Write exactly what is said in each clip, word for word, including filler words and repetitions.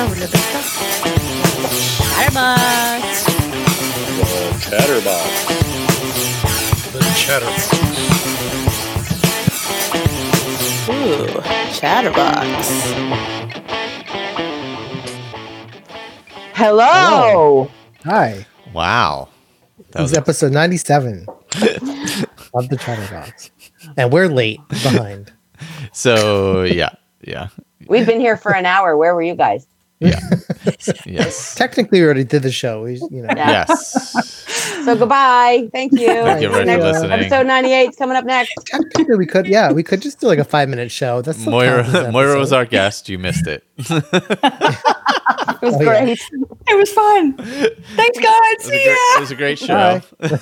with other stuff. Chatterbox. The Chatterbox. The Chatterbox. Ooh, Chatterbox. Hello. Hello. Hi. Wow. That was episode ninety-seven of the Chatterbox. And we're late behind. So, yeah. Yeah. We've been here for an hour. Where were you guys? Yeah. Yes. Technically, we already did the show. We, you know. Yeah. Yes. So goodbye. Thank you. Thank you very much for listening. Episode ninety-eight is coming up next. Technically, we could, yeah, we could just do like a five minute show. That's still counts as Moira, an Moira was episode. our guest. You missed it. It was Oh, yeah. great. It was fun. Thanks, guys. It was, a See great, ya. it was a great show.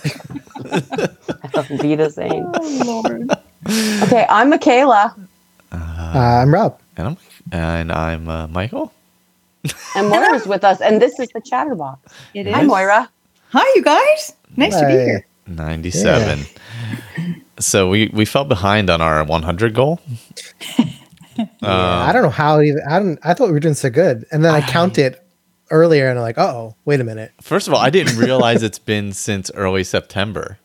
Vita saying. Oh, Lord. Okay, I'm Michaela. Uh, I'm Rob. And I'm, and I'm uh, Michael. And Moira's with us, and this is the Chatterbox. It Hi, is. Moira. Hi, you guys. Nice to be Hey. here. ninety-seven. So we, we fell behind on our one hundred goal. Yeah, I don't know how even. I don't. I thought we were doing so good, and then I counted earlier, and I'm like, oh, wait a minute. First of all, I didn't realize it's been since early September.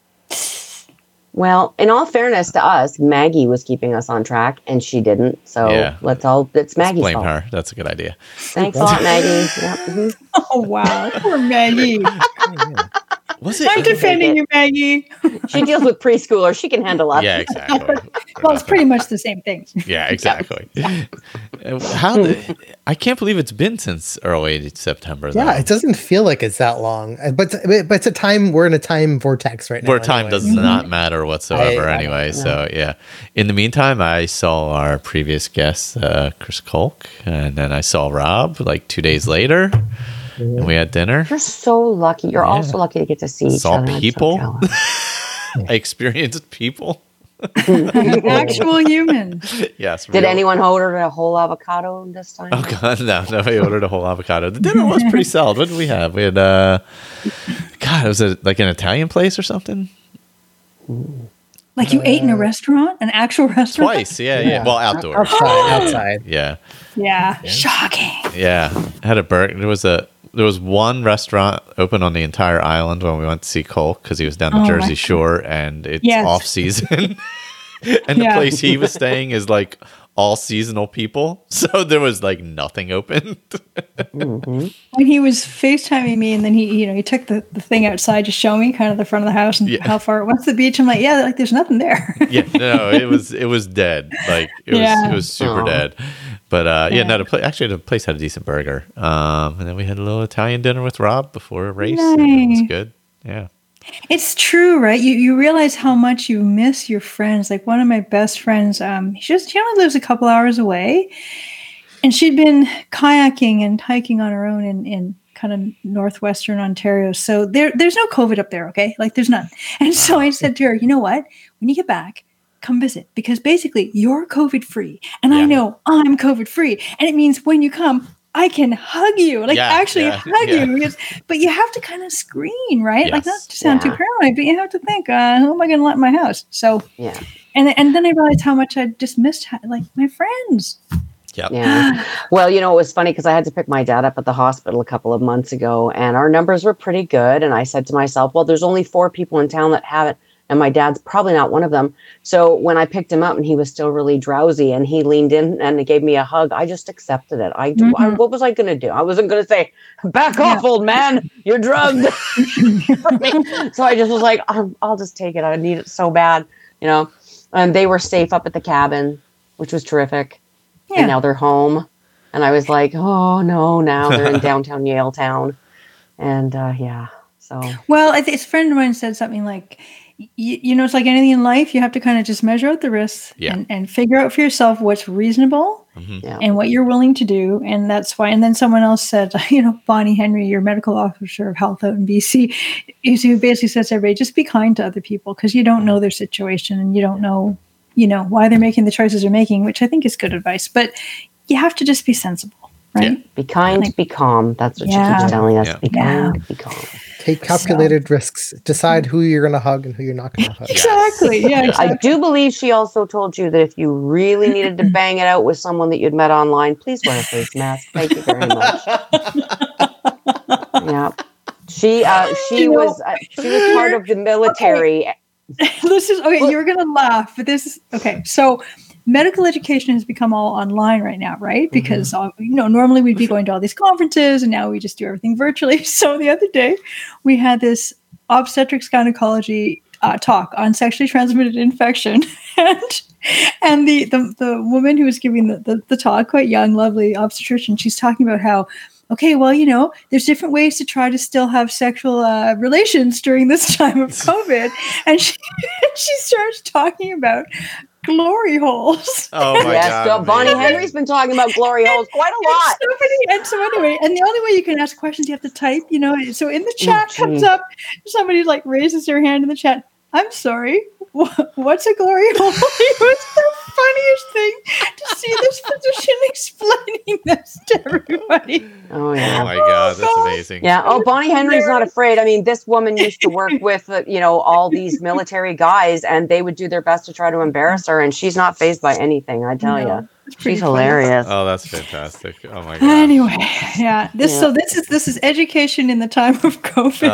Well, in all fairness to us, Maggie was keeping us on track, and she didn't. So Yeah. let's all, it's Let's Maggie's blame fault. her. That's a good idea. Thanks a lot, Maggie. Yep, mhm. Oh, wow. Poor Maggie. Was it? I'm defending you, Maggie. She deals with preschoolers. She can handle us. Yeah, exactly. Well, it's pretty much the same thing. Yeah, exactly. How? The, I can't believe it's been since early September. Though. Yeah, it doesn't feel like it's that long, Uh, but but it's a time. We're in a time vortex right now. Where time anyway. does not matter whatsoever, I- I- anyway. no. So yeah. In the meantime, I saw our previous guest, uh, Chris Kolk, and then I saw Rob like two days later, and we had dinner. You're so lucky. You're Yeah. also lucky to get to see each Saw other. I'm so people. jealous. I experienced people. Actual human. Yes. Did real- anyone order a whole avocado this time? Oh god, no, no! I ordered a whole avocado. The dinner was pretty solid. What did we have? We had, uh, God, was it like an Italian place or something? Like you ate in a restaurant? An actual restaurant? Twice, yeah, yeah. Yeah. Well, outdoors. outside. Outside. Yeah, Yeah. Shocking. yeah. Had a burger. There was a there was one restaurant open on the entire island when we went to see Cole because he was down the Oh, my Jersey God. Shore and it's Yes. off season. And the Yeah. place he was staying is like all seasonal people, so there was like nothing open. Mhm. When he was FaceTiming me and then he, you know, he took the, the thing outside to show me kind of the front of the house and Yeah. how far it went to the beach. I'm like, yeah, like there's nothing there. Yeah, no, it was it was dead. Like it was Yeah. it was super Aw. dead. But uh, yeah, Yeah. no, the pla- actually the place had a decent burger. Um, and then we had a little Italian dinner with Rob before a race. And it was Nice. good. Yeah. It's true, right? You you realize how much you miss your friends. Like one of my best friends, um, she just she only lives a couple hours away, and she'd been kayaking and hiking on her own in in kind of northwestern Ontario. So there there's no COVID up there, okay? Like there's none. And so I said to her, you know what? When you get back, come visit because basically you're COVID free, and Yeah. I know I'm COVID free, and it means when you come, I can hug you, like Yeah, actually yeah, hug yeah. you. Because, but you have to kind of screen, right? Like not Yes. to sound Yeah. too paranoid, but you have to think, uh, who am I going to let in my house? So, Yeah. and and then I realized how much I just missed ha- like my friends. Yep. Yeah. Well, you know, it was funny because I had to pick my dad up at the hospital a couple of months ago, and our numbers were pretty good. And I said to myself, well, there's only four people in town that have it, and my dad's probably not one of them. So when I picked him up and he was still really drowsy and he leaned in and gave me a hug, I just accepted it. I, I Mhm. what was I going to do? I wasn't going to say, back off, old man, you're drugged. So I just was like, I'll, I'll just take it. I need it so bad, you know. And they were safe up at the cabin, which was terrific. Yeah. And now they're home. And I was like, oh no, now they're in downtown Yale Town. And uh, yeah, so Well, I think a friend of mine said something like, y- you know, it's like anything in life, you have to kind of just measure out the risks Yeah. and, and figure out for yourself what's reasonable Mhm. yeah. and what you're willing to do. And that's why. And then someone else said, you know, Bonnie Henry, your medical officer of health out in B C, is who basically says to everybody, just be kind to other people because you don't know their situation and you don't know, you know, why they're making the choices they're making, which I think is good advice. But you have to just be sensible, right? Be kind, Like- be calm. That's what she Yeah. keeps telling us. Yeah. Be Yeah. kind, be calm. Take calculated so. risks. Decide who you're going to hug and who you're not going to hug. Exactly. Yeah. Exactly. I do believe she also told you that if you really needed to bang it out with someone that you'd met online, please wear a face mask. Thank you very much. Yeah. She uh, she you was uh, she was part of the military. Okay. This is okay. Well, you're gonna laugh, but this is okay. So, medical education has become all online right now, right? Because mm-hmm. uh, you know, normally we'd be going to all these conferences, and now we just do everything virtually. So the other day, we had this obstetrics gynecology uh, talk on sexually transmitted infection, and and the the the woman who was giving the, the the talk, quite young, lovely obstetrician, she's talking about how. Okay, well, you know, there's different ways to try to still have sexual uh, relations during this time of COVID. And she, she starts talking about glory holes. Oh, my yes, God. So Bonnie Henry's been talking about glory holes quite a lot. And so, and so anyway, and the only way you can ask questions, you have to type, you know. So in the chat oh, comes up, somebody like raises their hand in the chat. I'm sorry, what's a glory hole? It was the funniest thing to see this physician explaining this to everybody. Oh, yeah. Oh, my God. That's amazing. Yeah. Oh, Bonnie Henry's not afraid. I mean, this woman used to work with, uh, you know, all these military guys, and they would do their best to try to embarrass her, and she's not fazed by anything, I tell no, you. She's hilarious. Oh, that's fantastic. Oh, my God. Anyway, yeah. This yeah. So this is this is education in the time of COVID.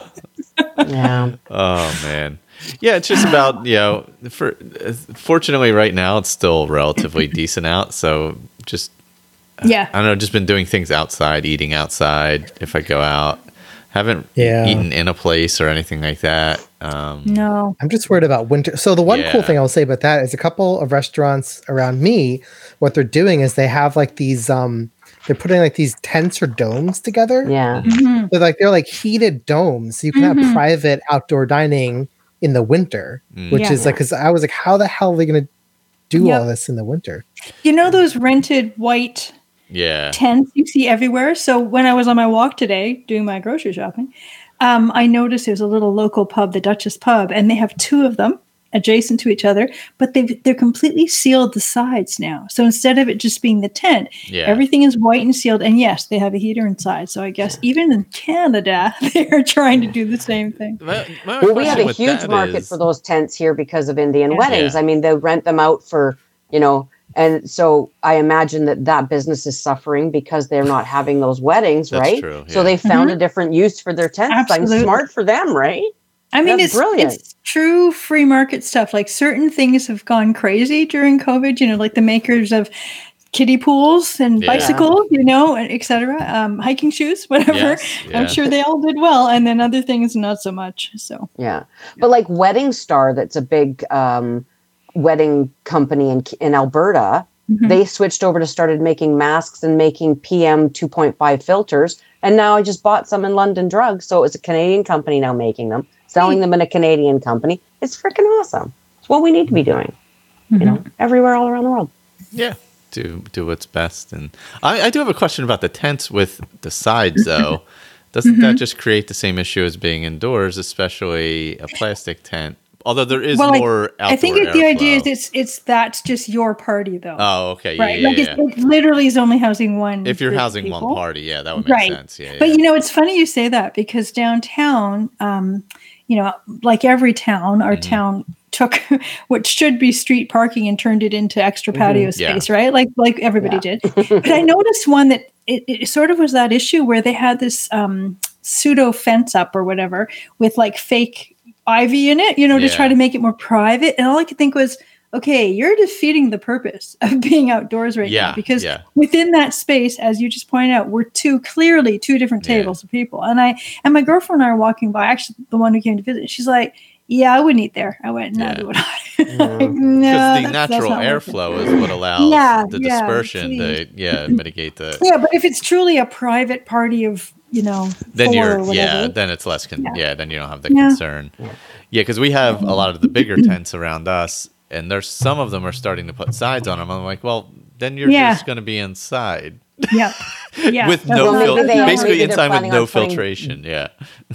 Uh, yeah. Oh, man. Yeah, it's just about, you know, for, fortunately right now it's still relatively decent out. So just, yeah, I don't know, just been doing things outside, eating outside if I go out. Haven't yeah. eaten in a place or anything like that. Um, no. I'm just worried about winter. So the one yeah. cool thing I'll say about that is a couple of restaurants around me, what they're doing is they have like these, um, they're putting like these tents or domes together. Yeah. Mm-hmm. So like they're like heated domes. So you can mm-hmm. have private outdoor dining in the winter, mm. which yeah. is like, because I was like, how the hell are they going to do yep. all this in the winter? You know those rented white yeah. tents you see everywhere? So when I was on my walk today doing my grocery shopping, um, I noticed there's a little local pub, the Duchess Pub, and they have two of them adjacent to each other, but they've they're completely sealed the sides now. So instead of it just being the tent, yeah. everything is white and sealed. And yes, they have a heater inside. So I guess even in Canada, they are trying to do the same thing. My, my well, we have a huge market is... for those tents here because of Indian yeah. weddings. Yeah. I mean, they rent them out for, you know, and so I imagine that that business is suffering because they're not having those weddings, That's right? True, yeah. So they found mm-hmm. a different use for their tents. Absolutely. I'm smart for them, right? I mean, That's it's brilliant. It's true free market stuff. Like certain things have gone crazy during COVID, you know, like the makers of kiddie pools and yeah. bicycles, you know, et cetera, um, hiking shoes, whatever. Yes, yeah. I'm sure they all did well. And then other things, not so much. So, yeah. But like Wedding Star, that's a big um, wedding company in, in Alberta. Mm-hmm. They switched over to started making masks and making P M two point five filters. And now I just bought some in London Drugs. So it's a Canadian company now making them, selling them in a Canadian company. It's freaking awesome. It's what we need to be doing, mm-hmm. you know, everywhere all around the world. Yeah. Do, do what's best. And I, I do have a question about the tents with the sides, though. Doesn't mm-hmm. that just create the same issue as being indoors, especially a plastic tent? Although there is well, more outdoor I think it, the airflow. idea is it's it's that's just your party, though. Oh, okay. Right. Yeah, like yeah, it's, it literally is only housing one. If you're group housing of one people. party, yeah, that would make right. sense. Yeah, But yeah. you know, it's funny you say that because downtown, um, you know, like every town, our mm-hmm. town took what should be street parking and turned it into extra patio mm-hmm. space, yeah. right? Like like everybody yeah. did. But I noticed one that it, it sort of was that issue where they had this um, pseudo fence up or whatever with like fake ivy in it, you know, to yeah. try to make it more private. And all I could think was, okay, you're defeating the purpose of being outdoors right yeah, now because yeah. within that space, as you just pointed out, we're two clearly two different tables yeah. of people. And I and my girlfriend and I are walking by, actually the one who came to visit, she's like, yeah, I wouldn't eat there. I went, neither yeah. would I. Because like, no, the natural airflow is what allows yeah, the yeah, dispersion please. to yeah mitigate the. Yeah, but if it's truly a private party of, you know, then you're or yeah, then it's less con- yeah. yeah, then you don't have the yeah. concern. Yeah, because we have a lot of the bigger tents around us, and there's some of them are starting to put sides on them. I'm like, well, then you're yeah. just going to be inside. Yeah, yeah. with That's no well, fil- they, basically maybe inside with no putting... filtration. Yeah.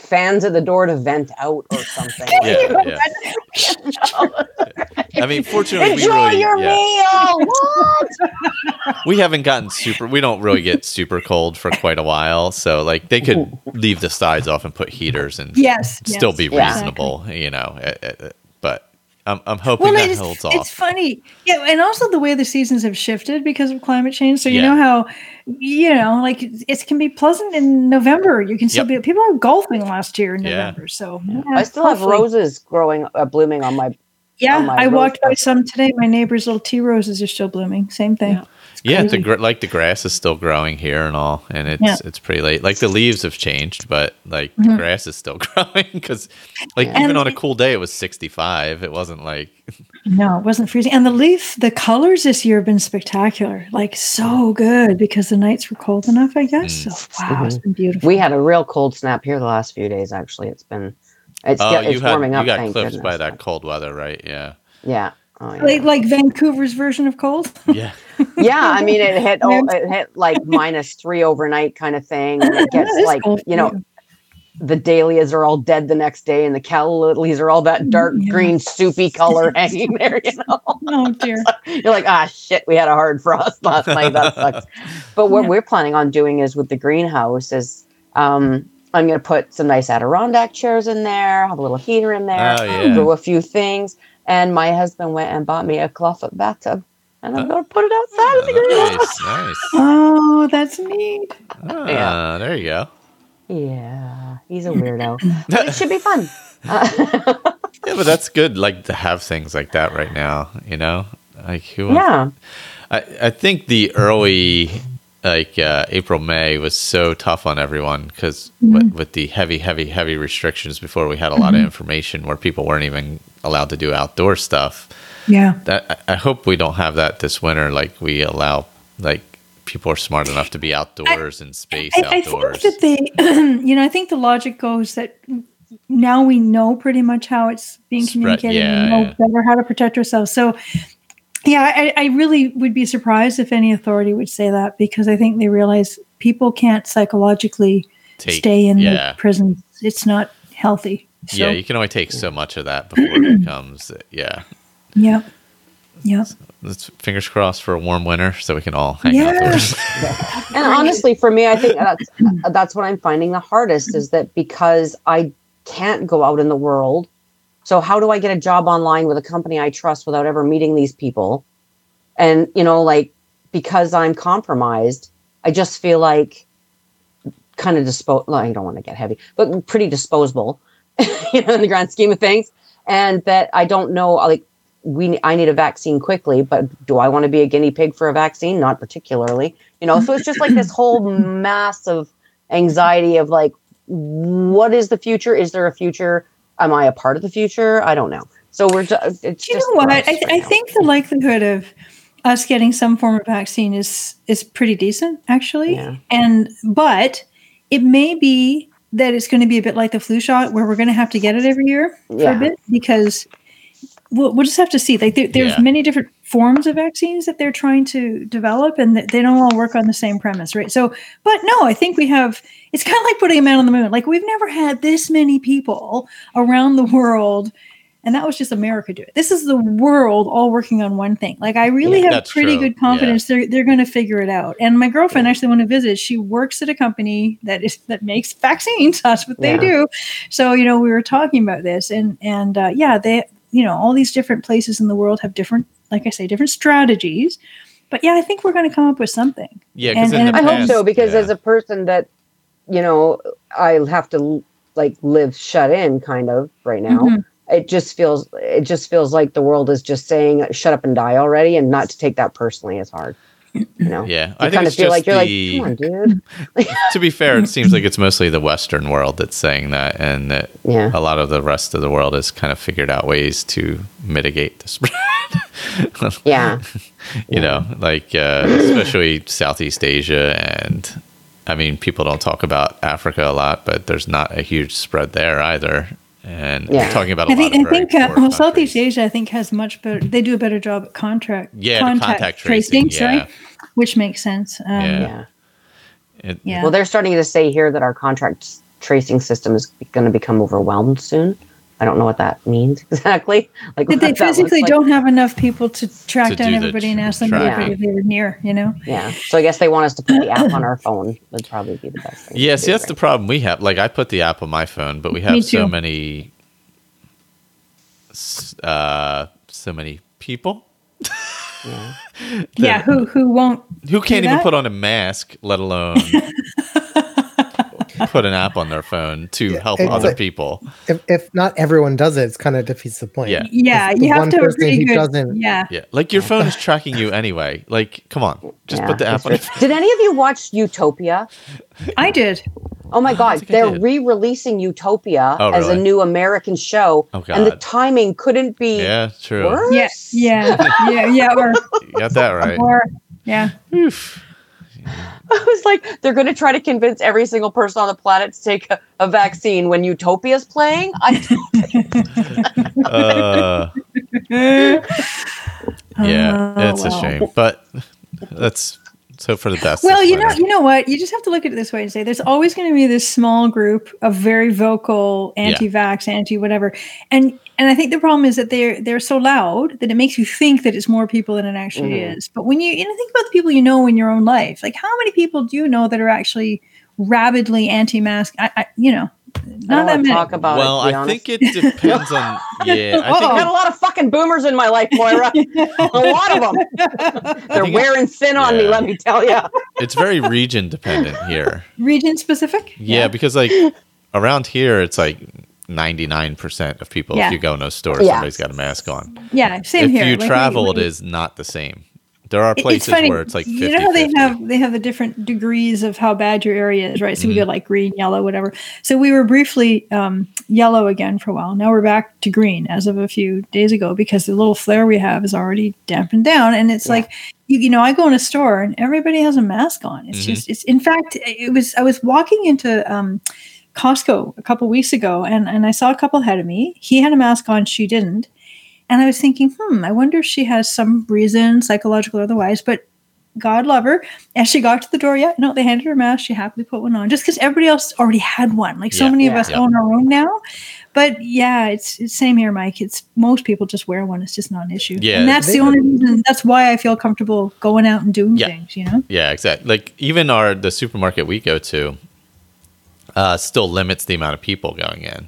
fans at the door to vent out or something. Yeah, yeah. I mean, fortunately, we Enjoy really, your yeah. meal. What? we haven't gotten super. We don't really get super cold for quite a while, so like they could leave the sides off and put heaters and Yes, still yes, be Yeah. reasonable, you know. uh, uh, But I'm I'm hoping Well, that it's, holds it's off. funny. Yeah, and also the way the seasons have shifted because of climate change. So you Yeah. know how, you know, like it can be pleasant in November. You can still Yep. be, people were golfing last year in Yeah. November. So yeah, I still have hopefully. roses growing, uh, blooming on my. Yeah, on my I rose walked by bed. some today. My neighbor's little tea roses are still blooming. Same thing. Yeah. It's Yeah, the crazy. gr- like the grass is still growing here and all, and it's Yeah. it's pretty late. Like the leaves have changed, but like Mhm. the grass is still growing because, like Yeah. even And- on a cool day, it was sixty-five. It wasn't like No, it wasn't freezing. And the leaf, the colors this year have been spectacular. Like so good because the nights were cold enough, I guess. Mm. So wow, it's been beautiful. We had a real cold snap here the last few days. Actually, it's been. It's, oh, get- you it's had warming you up. got thank clipped by goodness. that cold weather, right? Yeah, Yeah. Oh, yeah. like, like Vancouver's version of cold. yeah. Yeah, I mean, it hit oh, Man. it hit like minus three overnight kind of thing, and it gets That is like cold you for know, the dahlias are all dead the next day, and the calla lilies are all that dark Yeah. green soupy color hanging there. You know, Oh dear. you're like, ah, shit, we had a hard frost last night. That sucks. But what Yeah. we're planning on doing is with the greenhouse is. Um, I'm going to put some nice Adirondack chairs in there, have a little heater in there, Oh, yeah. grow a few things. And my husband went and bought me a clawfoot bathtub. And I'm going to put it outside of the greenhouse. nice, nice. Oh, that's neat. Ah, Yeah. there you go. Yeah, he's a weirdo. But it should be fun. Uh, Yeah, but that's good. Like to have things like that right now. You know, like who? yeah. I I think the early like uh, April May was so tough on everyone because with, with the heavy heavy heavy restrictions before we had a lot of information where people weren't even allowed to do outdoor stuff. Yeah. That I I hope we don't have that this winter. Like we allow like people are smart enough to be outdoors and space I, I think outdoors. that they, you know, I think the logic goes that now we know pretty much how it's being Spread- communicated yeah, and know yeah. better how to protect ourselves. So, yeah, I, I really would be surprised if any authority would say that because I think they realize people can't psychologically Take- stay in yeah. the prisons. It's not healthy. So, yeah, you can only take so much of that before it becomes yeah. yeah, yeah. Let's fingers crossed for a warm winter so we can all hang Yeah. outdoors. And honestly, for me, I think that's that's what I'm finding the hardest is that because I can't go out in the world. So how do I get a job online with a company I trust without ever meeting these people? And, you know, like, because I'm compromised, I just feel like kind of disposable. Well, I don't want to get heavy, but pretty disposable, you know, in the grand scheme of things. And that I don't know, like, we, I need a vaccine quickly, but do I want to be a guinea pig for a vaccine? Not particularly, you know, so it's just like this whole mass of anxiety of like, what is the future? Is there a future? Am I a part of the future? I don't know. So we're just, it's You just know what? gross I, right I now. think the likelihood of us getting some form of vaccine is is pretty decent, actually. Yeah. And but it may be that it's going to be a bit like the flu shot, where we're going to have to get it every year for Yeah. a bit because we'll, we'll just have to see. Like there, there's Yeah. many different forms of vaccines that they're trying to develop, and that they don't all work on the same premise, right? So, but no, I think we have. It's kind of like putting a man on the moon. Like we've never had this many people around the world. And that was just America do it. This is the world all working on one thing. Like I really Yeah, have that's pretty true. good confidence they're they're going to figure it out. And my girlfriend actually want to visit. She works at a company that is that makes vaccines. That's what they Yeah. do. So you know we were talking about this, and and uh, yeah, they you know all these different places in the world have different, like I say, different strategies. But yeah, I think we're going to come up with something. Yeah, because And- in the and I hope past, so, because yeah. as a person that, you know, I have to like live shut in kind of right now. Mhm. It just feels, it just feels like the world is just saying, shut up and die already. And not to take that personally is hard. You know, yeah, you I think kind of it's feel just like you're the. like, come on, dude. To be fair, it seems like it's mostly the Western world that's saying that, and that Yeah. a lot of the rest of the world has kind of figured out ways to mitigate the spread. Yeah. you know, like uh, especially Southeast Asia, and I mean, people don't talk about Africa a lot, but there's not a huge spread there either. And Yeah. we're talking about a I think lot I of very think uh, poor well, Southeast countries. Asia I think has much better. They do a better job at contract Yeah, the contact tracing, tracing, yeah. sorry, which makes sense. Um, Yeah. Yeah. It- yeah. Well, they're starting to say here that our contract tracing system is going to become overwhelmed soon. I don't know what that means exactly. Like That they what that looks physically like. don't have enough people to track To down do the everybody and tr- ask them tracking. if they were near, you know? Yeah. So I guess they want us to put the app on our phone. Would probably be the best thing. Yeah, to see, do, that's the right? problem we have. Like, I put the app on my phone, but we have Me so too. many, s- uh, so many people Yeah. Yeah, who who won't who can't do even that? put on a mask, let alone put an app on their phone to help it's other like- people. If, if not everyone does it, it's kind of defeats the point. Yeah. Yeah, The you have one to have a person pretty who good. doesn't- Yeah, Yeah, like your phone is tracking you anyway. Like, come on, just Yeah, put the app that's on. Your true. phone. Did any of you watch Utopia? I did. Oh my God, think I they're did. re-releasing Utopia Oh, as a really? new American show, Oh, and the God. timing couldn't be Yeah, true. worse. Yeah, yeah, yeah, yeah. Or, You got that right. or yeah. Oof. I was like, they're going to try to convince every single person on the planet to take a, a vaccine when Utopia's playing. I Uh, yeah, Oh, it's a well. shame, but that's so for the best. Well, this you know, winter. you know what? You just have to look at it this way and say there's always going to be this small group of very vocal anti-vax, anti-whatever, and and I think the problem is that they're they're so loud that it makes you think that it's more people than it actually Mhm. is. But when you you know think about the people you know in your own life, like how many people do you know that are actually rabidly anti-mask? I, I you know, I not don't that want to many. talk about well, it. to be I honest. think it depends on. Yeah, I I've think got a lot of fucking boomers in my life, Moira. a lot of them. They're think it- wearing thin on me, yeah. let me tell you. it's very region dependent here. Region specific. Yeah, because like around here, it's like ninety-nine percent of people. Yeah. If you go in a store, Yeah. somebody's got a mask on. Yeah, same If here. you Like, we- travel, we- it is not the same. There are It- places where it's like fifty. you know how they have they have the different degrees of how bad your area is, right? So we Mm-hmm. go like green, yellow, whatever. So we were briefly um, yellow again for a while. Now we're back to green as of a few days ago because the little flare we have is already dampened down, and it's Yeah. like you, you know I go in a store and everybody has a mask on. It's Mhm. just it's in fact it was I was walking into um, Costco a couple weeks ago and and I saw a couple ahead of me. He had a mask on, she didn't. And I was thinking, hmm, I wonder if she has some reason, psychological or otherwise, but God love her. As she got to the door, yeah, no, they handed her a mask. She happily put one on just because everybody else already had one. Like so Yeah. many of Yeah. us Yeah. own our own now. But yeah, it's it's same here, Mike. It's most people just wear one. It's just not an issue. Yeah. And that's They- the only reason. That's why I feel comfortable going out and doing Yeah. things, you know? Yeah, exactly. Like even our the supermarket we go to uh, still limits the amount of people going in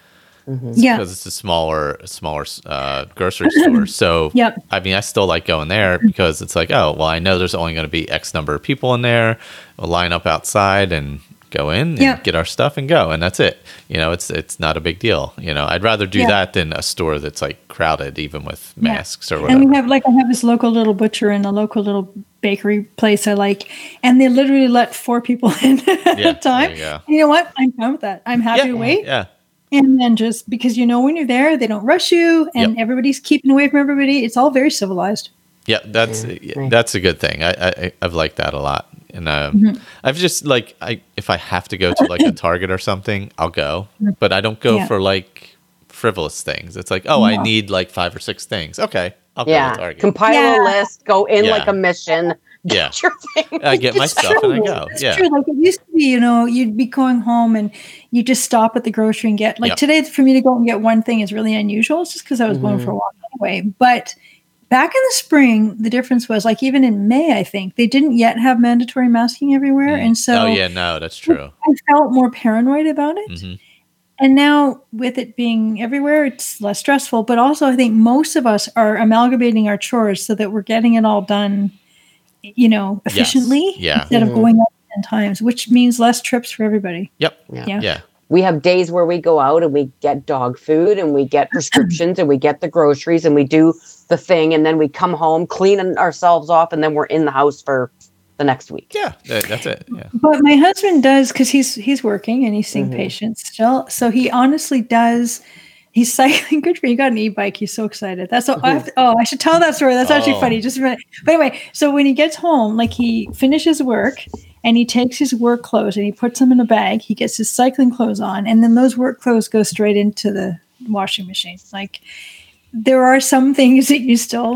Yeah. because it's a smaller, smaller uh, grocery store. So Yep. I mean, I still like going there because it's like, oh, well, I know there's only going to be X number of people in there. We'll line up outside and go in and Yep. get our stuff and go, and that's it. You know, it's it's not a big deal. You know, I'd rather do Yeah. that than a store that's like crowded, even with Yeah. masks or whatever. And we have like I have this local little butcher and a local little bakery place I like, and they literally let four people in at Yeah, a time. there you go. You know what? I'm fine with that. I'm happy yeah, to wait. yeah. And then just because you know when you're there, they don't rush you, and Yep. everybody's keeping away from everybody. It's all very civilized. Yeah, that's Yeah, yeah, right. that's a good thing. I, I I've liked that a lot, and um, Mm-hmm. I've just like I if I have to go to like a Target or something, I'll go, but I don't go Yeah. for like frivolous things. It's like, oh, I No. need like five or six things. Okay, I'll go to Yeah. Target. Compile Yeah. a list, go in Yeah. like a mission. Yeah. Get your thing. I get my It's stuff and I true. go. It's Yeah, true. Like it used to be, you know, you'd be going home and you just stop at the grocery and get like Yep. today for me to go and get one thing is really unusual. It's just because I was going for a walk anyway. But back in the spring, the difference was like even in May, I think they didn't yet have mandatory masking everywhere, and so oh yeah, no, that's true. I felt more paranoid about it. hmm And now with it being everywhere, it's less stressful. But also, I think most of us are amalgamating our chores so that we're getting it all done, you know, Yes. efficiently Yeah. instead of going out ten times, which means less trips for everybody. Yep. Yeah. Yeah. Yeah. We have days where we go out and we get dog food and we get prescriptions and we get the groceries and we do the thing and then we come home, clean ourselves off, and then we're in the house for the next week. Yeah. That, that's it. Yeah. But my husband does because he's he's working and he's seeing Mhm. patients still. So he honestly does. He's cycling. Good for you. You got an e-bike. He's so excited. That's all. I have to, oh, I should tell that story. That's actually Oh. funny. Just a minute. But anyway, so when he gets home, like he finishes work and he takes his work clothes and he puts them in a bag. He gets his cycling clothes on, and then those work clothes go straight into the washing machine. Like there are some things that you still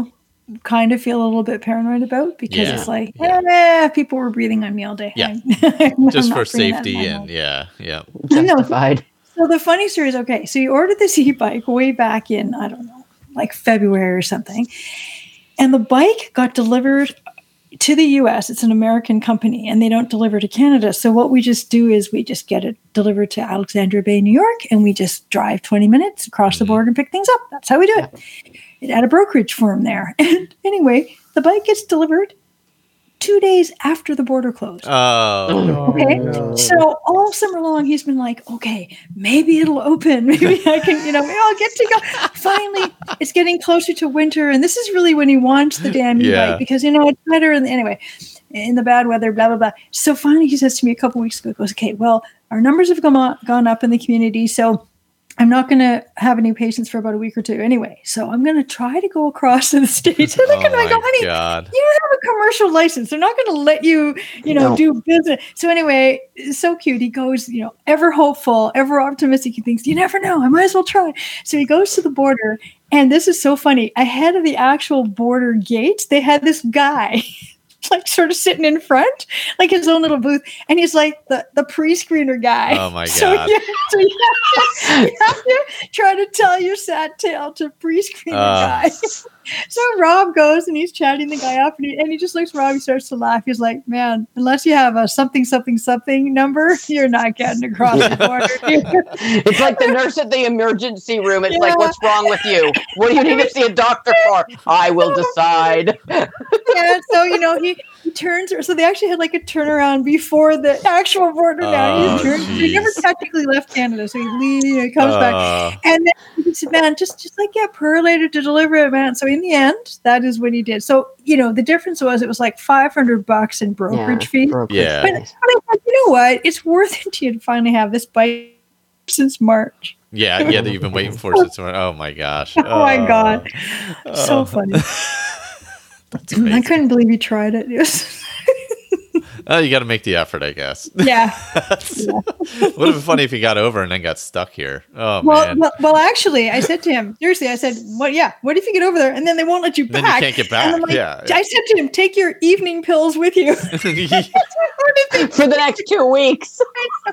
kind of feel a little bit paranoid about because Yeah, it's like, yeah. eh, people were breathing on me all day. Yeah. I'm Just not for bringing that in safety my and home. yeah, yeah. No. Justified. So the funny story is, okay, so you ordered this e-bike way back in, I don't know, like February or something. And the bike got delivered to the U S. It's an American company and they don't deliver to Canada. So what we just do is we just get it delivered to Alexandria Bay, New York, and we just drive twenty minutes across the border and pick things up. That's how we do it. It had a brokerage firm there. And anyway, the bike gets delivered two days after the border closed. Oh, Okay. no. So all summer long, he's been like, okay, maybe it'll open. Maybe I can, you know, maybe I'll get to go. Finally, it's getting closer to winter. And this is really when he wants the damn e-bike Yeah. because, you know, it's better. And anyway, in the bad weather, blah, blah, blah. So finally, he says to me a couple weeks ago, he goes, okay, well, our numbers have gone, up- gone up in the community. So I'm not going to have any patients for about a week or two anyway. So I'm going to try to go across to the States. And oh look at my my go, honey, God. you don't have a commercial license. They're not going to let you, you know, No. do business. So anyway, it's so cute. He goes, you know, ever hopeful, ever optimistic. He thinks, you never know. I might as well try. So he goes to the border. And this is so funny. Ahead of the actual border gate, they had this guy like sort of sitting in front, like his own little booth. And he's like the, the pre-screener guy. Oh my So God. you, so you, have to, you have to try to tell your sad tale to pre-screener Uh. guy. So Rob goes and he's chatting the guy up and he, and he just looks at Rob. He starts to laugh. He's like, man, unless you have a something, something, something number, you're not getting across the border. It's like the nurse at the emergency room. It's Yeah. like, what's wrong with you? What do you need to see a doctor for? I will decide. Yeah, so, you know, he, he turns, so they actually had like a turnaround before the actual border now. Oh, He turns, he never jeez. technically left Canada, so he leaves, you know, he comes back. Uh, And then he said, man, just, just like get per later to deliver it, man. So in the end, that is what he did. So, you know, the difference was it was like five hundred bucks in brokerage fee. brokerage Yeah. But, fees. but I thought, you know what? It's worth it to you to finally have this bike since March. yeah, yeah, that you've been waiting for since when- oh my gosh. Oh my God. So Oh. funny. That's I amazing. couldn't believe he tried it. It was- Oh, you got to make the effort, I guess. yeah. Would have been funny if he got over and then got stuck here. Oh Well, man. well, well, actually, I said to him, seriously, I said, "What? Yeah, what if you get over there and then they won't let you Then back? you can't get And back. I'm like- Yeah. I said to him, take your evening pills with you. For the next two weeks.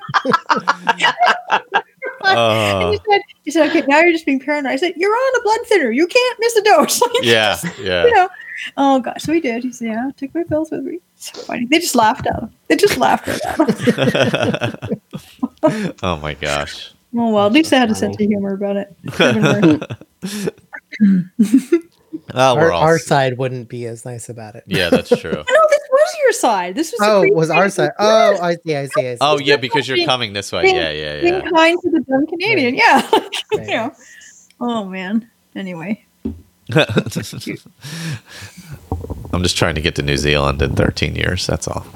And Oh, he said, he said, okay, now you're just being paranoid. I said, you're on a blood thinner. You can't miss a dose. Like, yeah, you yeah. know. Oh gosh, so he did. He said, yeah, I took my pills with me. So funny. They just laughed at him. They just laughed right at him. Oh my gosh. Oh well, at least I had a funny. sense of humor about it. Could've been worse. Oh, we're Our, all our side wouldn't be as nice about it. Yeah, that's true. No, this was your side. This was the Oh, creepy was our thing. side? Oh, I see, I see, I see. Oh yeah, because you're coming this way. being- Yeah, yeah, being yeah. kind to the dumb Canadian. Yeah. you Right. know. Oh man. Anyway. I'm just trying to get to New Zealand in thirteen years. That's all.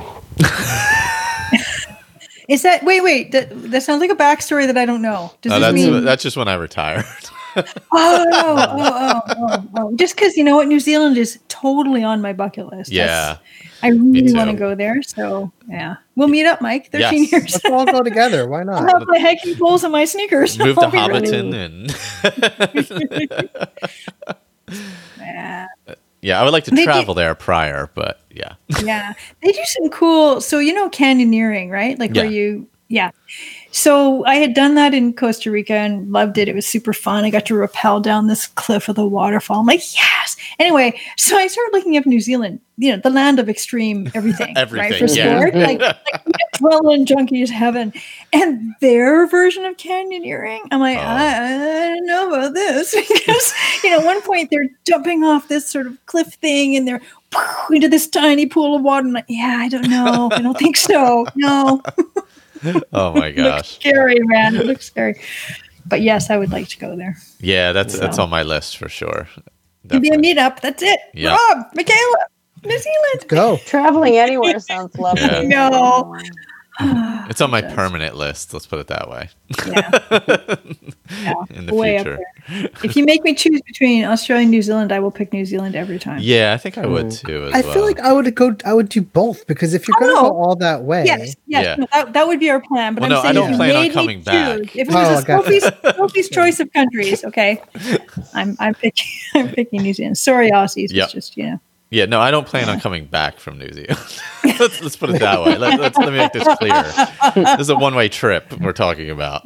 Is that wait, wait, that, that sounds like a backstory that I don't know. Does Oh, this that's mean that's just when I retired. oh, oh, oh, oh, oh. Just because you know what, New Zealand is totally on my bucket list. Yeah. That's- I really want to too. go there. So yeah. We'll meet up, Mike. Thirteen Yes. years. Let's all go together. Why I'll not? have my hiking poles and my sneakers. Moved to I'll be ready. Hobbiton and Yeah. yeah, I would like to They travel there prior, but yeah. Yeah. They do some cool, so you know canyoneering, right? Like where Yeah. you yeah. So I had done that in Costa Rica and loved it. It was super fun. I got to rappel down this cliff of the waterfall. I'm like, yes. Anyway, so I started looking up New Zealand, you know, the land of extreme everything. Everything, right? For yeah. sport. Like, like adrenaline junkies heaven. And their version of canyoneering, I'm like, Oh. I, I don't know about this. Because, you know, at one point they're jumping off this sort of cliff thing and they're into this tiny pool of water. I'm like, yeah, I don't know. I don't think so. No. Oh my It looks gosh. scary, man. It looks scary. But yes, I would like to go there. Yeah, that's that's So. on my list for sure. Maybe a Definitely. meetup. That's it. Yeah. Rob, Michaela, New Zealand. Go. Traveling anywhere sounds lovely. Yeah. No. It's on my It does. permanent list. Let's put it that way. Yeah. In the Way future. up there. If you make me choose between Australia and New Zealand, I will pick New Zealand every time. Yeah, I think I would too. As I well. feel like I would go. I would do both because if you're going to Oh. go all that way, Yes, yes, Yeah. no, that, that would be our plan. But Well, I'm no, I saying don't if you plan on made me coming back. choose- If it Oh, was I a got Sophie's, Sophie's choice of countries, okay, I'm I'm picking I'm picking New Zealand. Sorry, Aussies. Yep. It's just you know. Yeah, no, I don't plan on coming back from New Zealand. let's, let's put it that way. Let, let's, let me make this clear. This is a one-way trip we're talking about.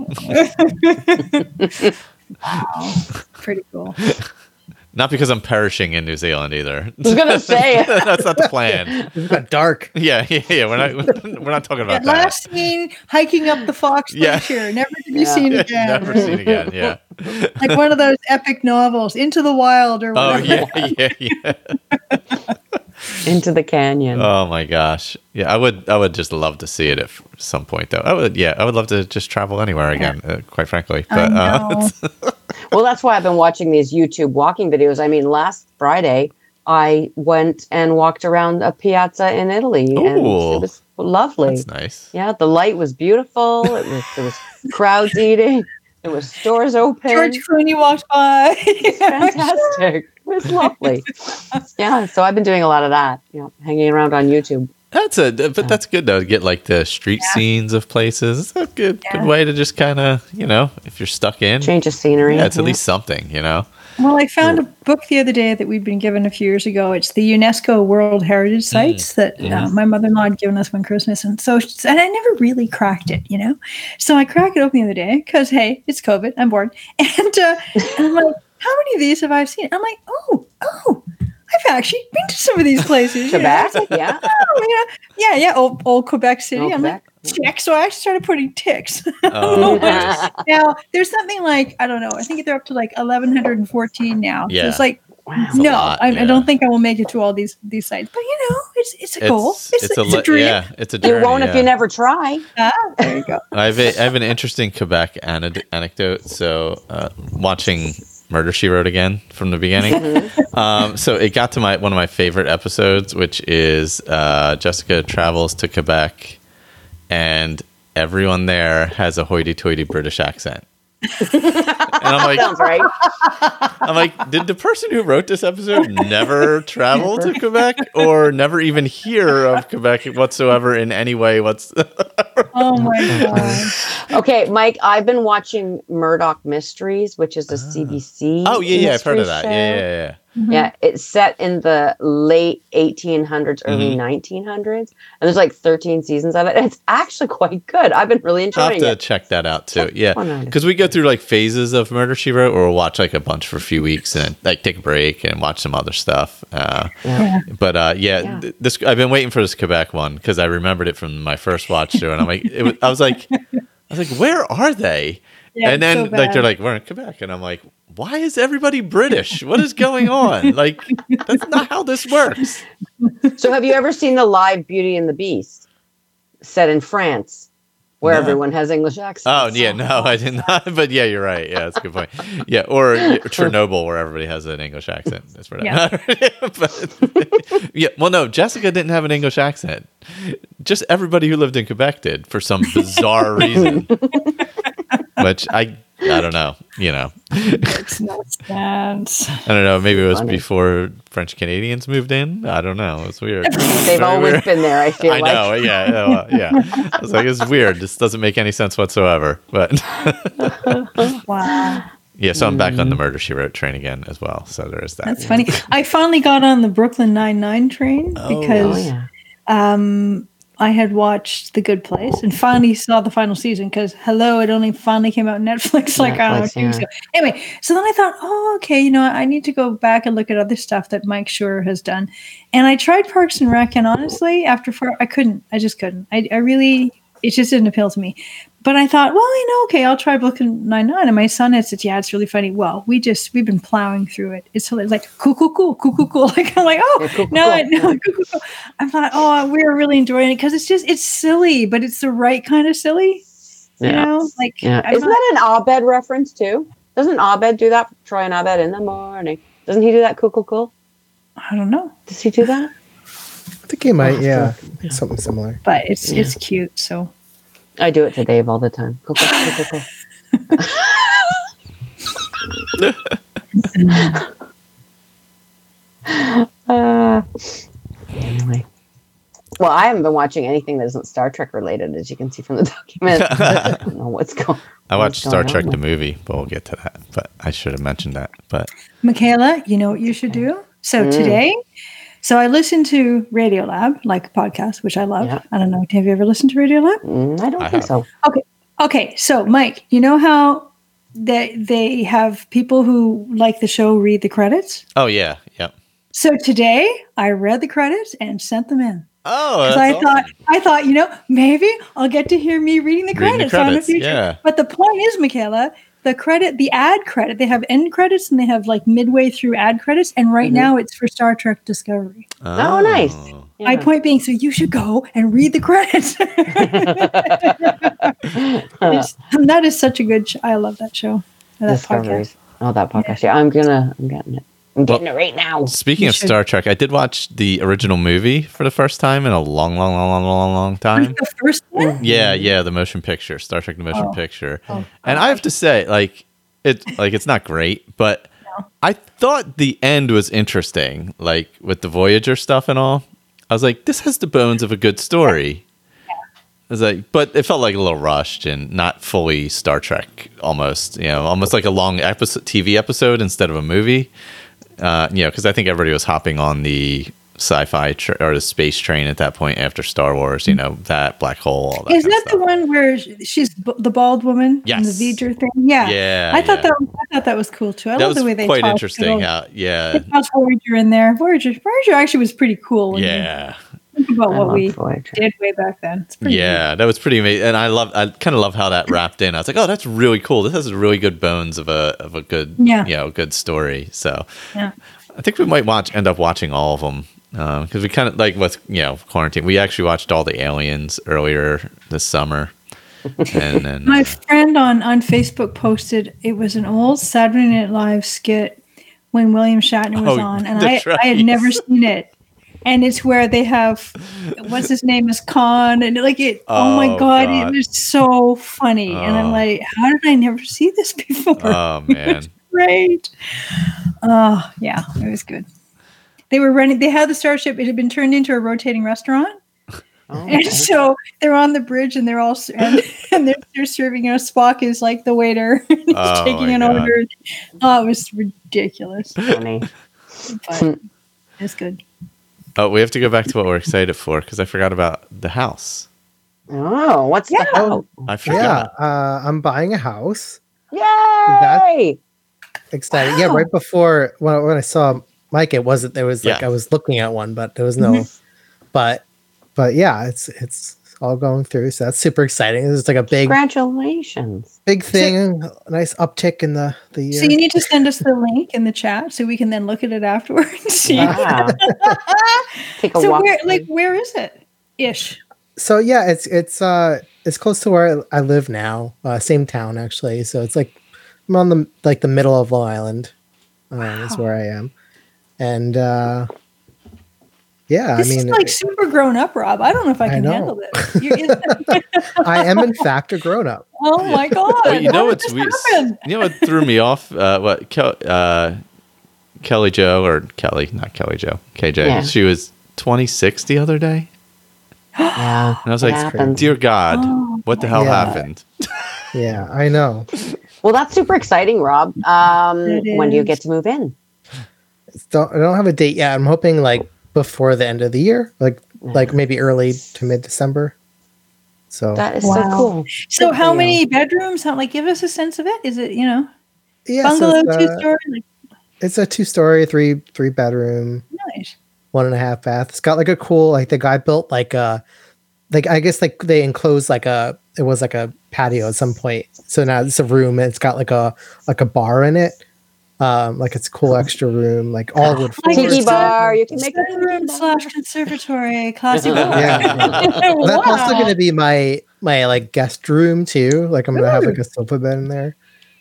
Pretty cool. Not because I'm perishing in New Zealand either. I was gonna say. That's not the plan. it's got dark. Yeah, yeah, yeah. We're not we're not talking about At that. last seen hiking up the Fox Yeah. Glacier, never to be Yeah. seen Yeah, again. never seen again. Yeah. Like one of those epic novels, Into the Wild or Oh whatever. yeah, yeah, yeah. Into the canyon. Oh my gosh. Yeah, I would I would just love to see it at some point though. I would yeah, I would love to just travel anywhere again, uh, quite frankly. I But know. uh, Well, that's why I've been watching these YouTube walking videos. I mean, last Friday, I went and walked around a piazza in Italy, and Ooh. it was lovely. that's nice. Yeah, the light was beautiful. It was there was crowds eating. There was stores open. George Clooney walked by. Fantastic. It was lovely. Yeah, so I've been doing a lot of that. You know, hanging around on YouTube. That's a but that's good though to get like the street scenes of places. It's a good Yeah. good way to just kind of, you know, if you're stuck in. Change of scenery. Yeah, it's at least something, you know. Well, I found a book the other day that we'd been given a few years ago. It's the UNESCO World Heritage Sites that uh, my mother-in-law had given us one Christmas, and so and I never really cracked it, you know. So I cracked it open the other day because hey, it's COVID, I'm bored, and, uh, and I'm like, how many of these have I seen? I'm like, oh, oh, I've actually been to some of these places. you know? Quebec, It's like, yeah. oh, yeah, yeah, yeah, old, old Quebec City. Old I'm Quebec, like, check. So I actually started putting ticks. Oh, nice. Now there's something like I don't know. I think they're up to like eleven fourteen now. Yeah. So it's like Wow. a no, lot, I, yeah. I don't think I will make it to all these these sites. But you know, it's it's a goal. It's, it's, a, li- dream. Yeah, it's a You journey. won't if yeah. you never try. Ah, there you go. I have, a, I have an interesting Quebec aned- anecdote. So, uh, watching Murder She Wrote again from the beginning. um, so it got to my one of my favorite episodes, which is uh, Jessica travels to Quebec, and everyone there has a hoity-toity British accent. And I'm like, Sounds right. I'm like, did the person who wrote this episode never travel to Quebec or never even hear of Quebec whatsoever in any way? What's Oh my god. Okay, Mike, I've been watching Murdoch Mysteries, which is a C B C. Oh yeah, yeah, I've heard of mystery that. show. Yeah, yeah, yeah. Yeah, it's set in the late eighteen hundreds, early Mhm. nineteen hundreds, and there's like thirteen seasons of it. And it's actually quite good. I've been really I'll have enjoying to it. check that out too. Yeah, one out. because we go through like phases of Murder She Wrote, or we'll watch like a bunch for a few weeks and like take a break and watch some other stuff. Uh, Yeah. but uh, yeah, Yeah. th- this I've been waiting for this Quebec one because I remembered it from my first watch through, and I'm like, it was, I was like, I was like, where are they? Yeah, and it's then so like they're bad. like, we're in Quebec, and I'm like, why is everybody British? What is going on? Like, that's not how this works. So, have you ever seen the live Beauty and the Beast set in France, where No. everyone has English accents? Oh yeah, no, I did not. But yeah, you're right. Yeah, that's a good point. Yeah, or yeah, Chernobyl, where everybody has an English accent. That's for that Yeah. matter. But, yeah, well, no, Jessica didn't have an English accent. Just everybody who lived in Quebec did for some bizarre reason. Which I, I don't know. You know, Makes no sense. I don't know. Maybe it was Funny. before French Canadians moved in. I don't know. It's weird. They've Very always weird. been there, I feel I like. know, yeah, yeah, well, yeah. I was like, it's weird. This doesn't make any sense whatsoever. But Wow. yeah, so I'm back on the Murder She Wrote train again as well. So there is that. That's funny. I finally got on the Brooklyn Nine-Nine train Oh. Oh, because yeah. um, I had watched The Good Place and finally saw the final season because, hello, it only finally came out on Netflix like, I don't know, Netflix, two weeks yeah. ago. Anyway, so then I thought, oh, okay, you know, I need to go back and look at other stuff that Mike Schur has done. And I tried Parks and Rec, and honestly, after four, I couldn't. I just couldn't. I, I really, it just didn't appeal to me. But I thought, well, you know, okay, I'll try Brooklyn Nine-Nine. And my son had said, yeah, it's really funny. Well, we just, we've been plowing through it. It's hilarious. Like, cool, cool, cool, cool, cool, cool. Like, I'm like, oh, Yeah, cool, cool, no, cool. I, no, cool, cool, cool. I thought, oh, we're really enjoying it because it's just, it's silly, but it's the right kind of silly. You Yeah. know, like, Yeah. I'm Isn't not- that an Abed reference too? Doesn't Abed do that? Troy and Abed in the morning. Doesn't he do that? Cool, cool, cool. I don't know, Does he do that? I think he might. Yeah, I think something similar. but it's, Yeah. it's cute. So I do it to Dave all the time. Go, go, go, go, go. uh, anyway. Well, I haven't been watching anything that isn't Star Trek related, as you can see from the document. I don't know what's going. I watched what's Star going Trek on the with- movie, but we'll get to that. But I should have mentioned that. But Michaela, you know what you should do? So Mm. today, so I listened to Radiolab, like a podcast, which I love. Yeah. I don't know. Have you ever listened to Radiolab? Mm, I don't I think have. so. Okay, so Mike, you know how they they have people who like the show read the credits? oh yeah, yep. So today I read the credits and sent them in. Oh, Because that's I awesome. thought I thought, you know, maybe I'll get to hear me reading the Reading the credits, on the credits, future. yeah. But the point is, Michaela, the credit, the ad credit, they have end credits and they have like midway through ad credits, and right Mhm. now it's for Star Trek Discovery. Oh, nice. My Yeah. point being, so you should go and read the credits. It's- that is such a good show. I love that show. That podcast. Discoveries. Oh, that podcast. Yeah, I'm gonna. I'm getting it. I'm getting Well, it right now. Speaking You of should. Star Trek, I did watch the original movie for the first time in a long, long, long, long, long, long time. The first one? Yeah, yeah, the motion picture, Star Trek: The Motion Oh. Picture, Oh, and I have to say, like, it, like, it's not great, but I thought the end was interesting, like with the Voyager stuff and all. I was like, this has the bones of a good story. I was like, but it felt like a little rushed and not fully Star Trek, almost, you know, almost like a long episode, T V episode instead of a movie. Uh, you know, because I think everybody was hopping on the sci-fi tra- or the space train at that point after Star Wars. You know, that black hole. All that Is kind that of the stuff. one where she's b- the bald woman? Yes. And the V'ger thing? Yeah. Yeah, I thought yeah. that I thought that was cool too. I That love was the way they quite talked interesting. about- How, yeah, They tossed Voyager in there. Voyager, Voyager actually was pretty cool. When yeah, you think about I what love we Voyager. did way back then. It's pretty yeah. That was pretty amazing, and I love. I kind of love how that wrapped in. I was like, oh, that's really cool. This has really good bones of a of a good, Yeah. you know, good story. So, Yeah. I think we might watch end up watching all of them because we kind of like with you know quarantine. We actually watched all the Aliens earlier this summer, and then My uh, friend on, on Facebook posted it was an old Saturday Night Live skit when William Shatner was Oh, on, and I, that's right. I had never seen it. And it's where they have what's his name is Khan, and like it. Oh, my Oh, god, God. it was so funny, and I'm Oh. like, how did I never see this before? oh man, Great. Oh yeah, it was good. They were running. They had the Starship. It had been turned into a rotating restaurant. Oh, And okay. so they're on the bridge, and they're all and, and they're, they're serving. You know, Spock is like the waiter, and he's Oh, taking my an God. order. Oh, it was ridiculous, Funny. but it's good. oh, we have to go back to what we're excited for because I forgot about the house. Oh, what's Yeah. the hell? I Yeah, forgot. uh, I'm buying a house. Yay! Excited. Yeah, Wow. right before when, when I saw Mike, it wasn't. There was like Yeah. I was looking at one, but there was no. But but yeah, it's it's all going through. So that's super exciting. It's like a big Congratulations. big thing. A nice uptick in the the year. So you need to send us the link in the chat so we can then look at it afterwards. See. Wow. Take a So walk. where, like, where is it? Ish. So yeah, it's it's uh it's close to where I live now. Uh, same town actually. So it's like I'm on the like the middle of Long Island. Um, Is where I am, and uh, yeah, This I mean, is like it- super grown up, Rob. I don't know if I I can know. handle this. You- is- I am in fact a grown up. oh my god! Well, you know How did what's this weird? happen? You know what threw me off? Uh, what Kel- uh, Kelly Joe or Kelly, not Kelly Joe, K J. Yeah. She was twenty-six the other day, Yeah. and I was it like, happens. "Dear God, Oh, what the hell Yeah. happened?" Yeah, I know. Well, that's super exciting, Rob. Um, It when do you is. get to move in? Don't I don't have a date yet. I'm hoping like before the end of the year, like like maybe early to mid December. So That is Wow. so cool. So Good how for you. many bedrooms? How like give us a sense of it? Is it you know yeah, so bungalow it's, two uh, story? Like, it's a two story, three three bedroom, nice. one and a half bath. It's got like a cool like the guy built like a like I guess like they enclosed like a it was like a patio at some point. So now it's a room and it's got like a like a bar in it. Um, like it's a cool extra room, like all wood Like floors. Tiki it's bar. You can make a Sunroom tiki bar. slash conservatory, classy. Yeah. wow. That's also going to be my my like guest room too. Like I'm gonna have like a sofa bed in there.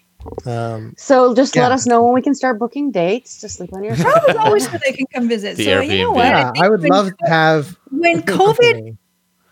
Um, So just let Yeah. us know when we can start booking dates to sleep on your Rob is sofa. always so they can come visit. The so you know Airbnb. what? yeah, think I would when- love to have when people COVID company.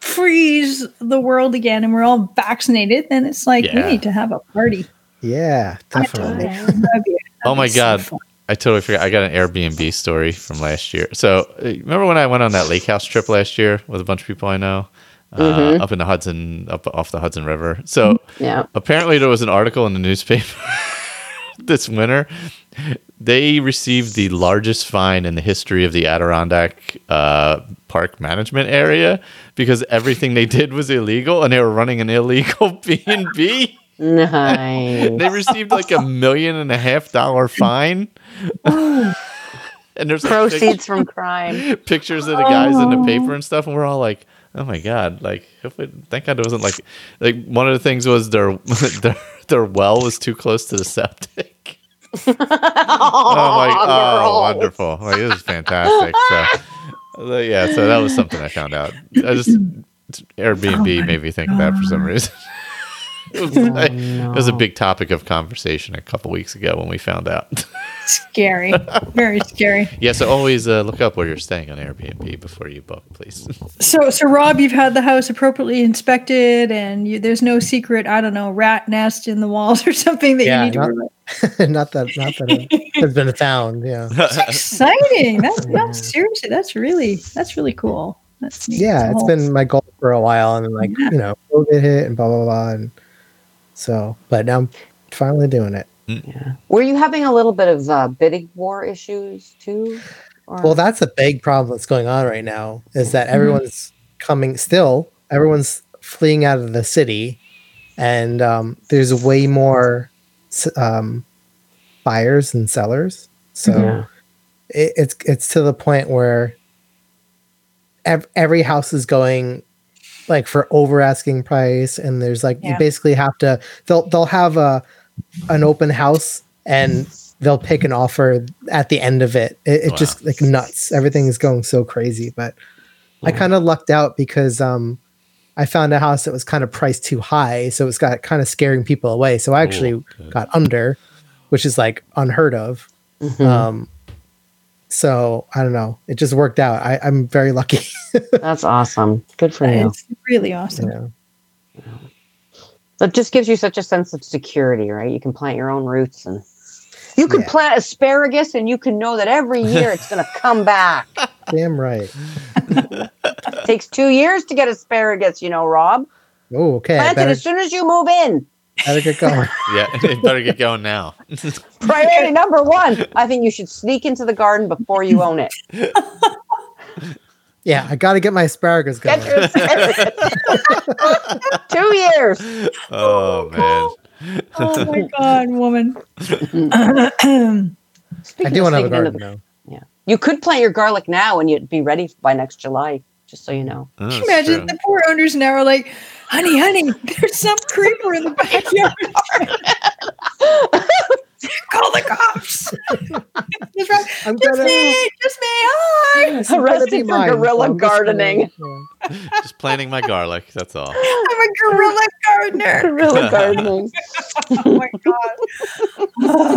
freeze the world again and we're all vaccinated, then it's like Yeah. we need to have a party. Yeah, definitely. That'd be- that'd Oh my be so God. fun. I totally forgot. I got an Airbnb story from last year. So uh, remember when I went on that lake house trip last year with a bunch of people I know, uh, Mhm. up in the Hudson, up off the Hudson River. So Yeah. apparently there was an article in the newspaper this winter. They received the largest fine in the history of the Adirondack uh, Park Management Area because everything they did was illegal and they were running an illegal B and B. Nice. They received like a million and a half dollar fine. And there's like, Proceeds from crime. pictures of the guys in the paper and stuff, and we're all like, "Oh my God!" Like, hopefully, thank God it wasn't like, like one of the things was their their their well was too close to the septic. oh, I'm like, oh, girl. wonderful! Like, this is fantastic. So, uh, yeah, so that was something I found out. I just Airbnb made me think of that for some reason. It was, like, it was a big topic of conversation a couple weeks ago when we found out. Scary. Very scary. Yeah, so always uh, look up where you're staying on Airbnb before you book, please. So, so Rob, you've had the house appropriately inspected, and you, there's no secret, I don't know, rat nest in the walls or something that Yeah, you need to. not- Remember. not that, not that it has been found. Yeah, Exciting! That's no, seriously, that's really that's really cool. That's neat. yeah, it's Oh. been my goal for a while, and then like you know, COVID hit and blah blah blah, and so, but now I'm finally doing it. Yeah. Were you having a little bit of uh, bidding war issues too? Or? Well, that's a big problem that's going on right now. Is that everyone's coming still? Everyone's fleeing out of the city, and um, there's way more s- um, buyers and sellers. So Yeah. it, it's it's to the point where ev- every house is going like for over asking price, and there's like Yeah. you basically have to. They'll they'll have a an open house and they'll pick an offer at the end of it. It, it Wow. just like nuts. Everything is going so crazy, but I kind of lucked out because um, I found a house that was kind of priced too high, so it's got kind of scaring people away. So I actually Ooh, good. got under, which is like unheard of. Mhm. Um, so I don't know. It just worked out. I, I'm very lucky. That's awesome. Good for you. It's really awesome. Yeah. That just gives you such a sense of security, right? You can plant your own roots, and you can Yeah. plant asparagus, and you can know that every year it's going to come back. Damn right. Takes two years to get asparagus, you know, Rob. Oh, okay. I Plant it better, as soon as you move in. better get going. Yeah, you better get going now. Priority number one. I think you should sneak into the garden before you own it. Yeah, I got to get my asparagus going. Get your asparagus. Two years. Oh man. Oh my God, woman. I Speaking do of want to have a sneaking into garden the- though. Yeah, you could plant your garlic now, and you'd be ready by next July. Just so you know. Oh, that's Imagine true. the poor owners now are like, honey, honey, there's some creeper in the backyard. Call the cops. That's right. I'm Just gonna- me, just me. Hi. This is gonna Arrested be for mine, guerrilla so I'm just gonna- gardening. yeah. Just planting my garlic. That's all. I'm a gorilla gardener. Guerrilla gardening. Oh my God.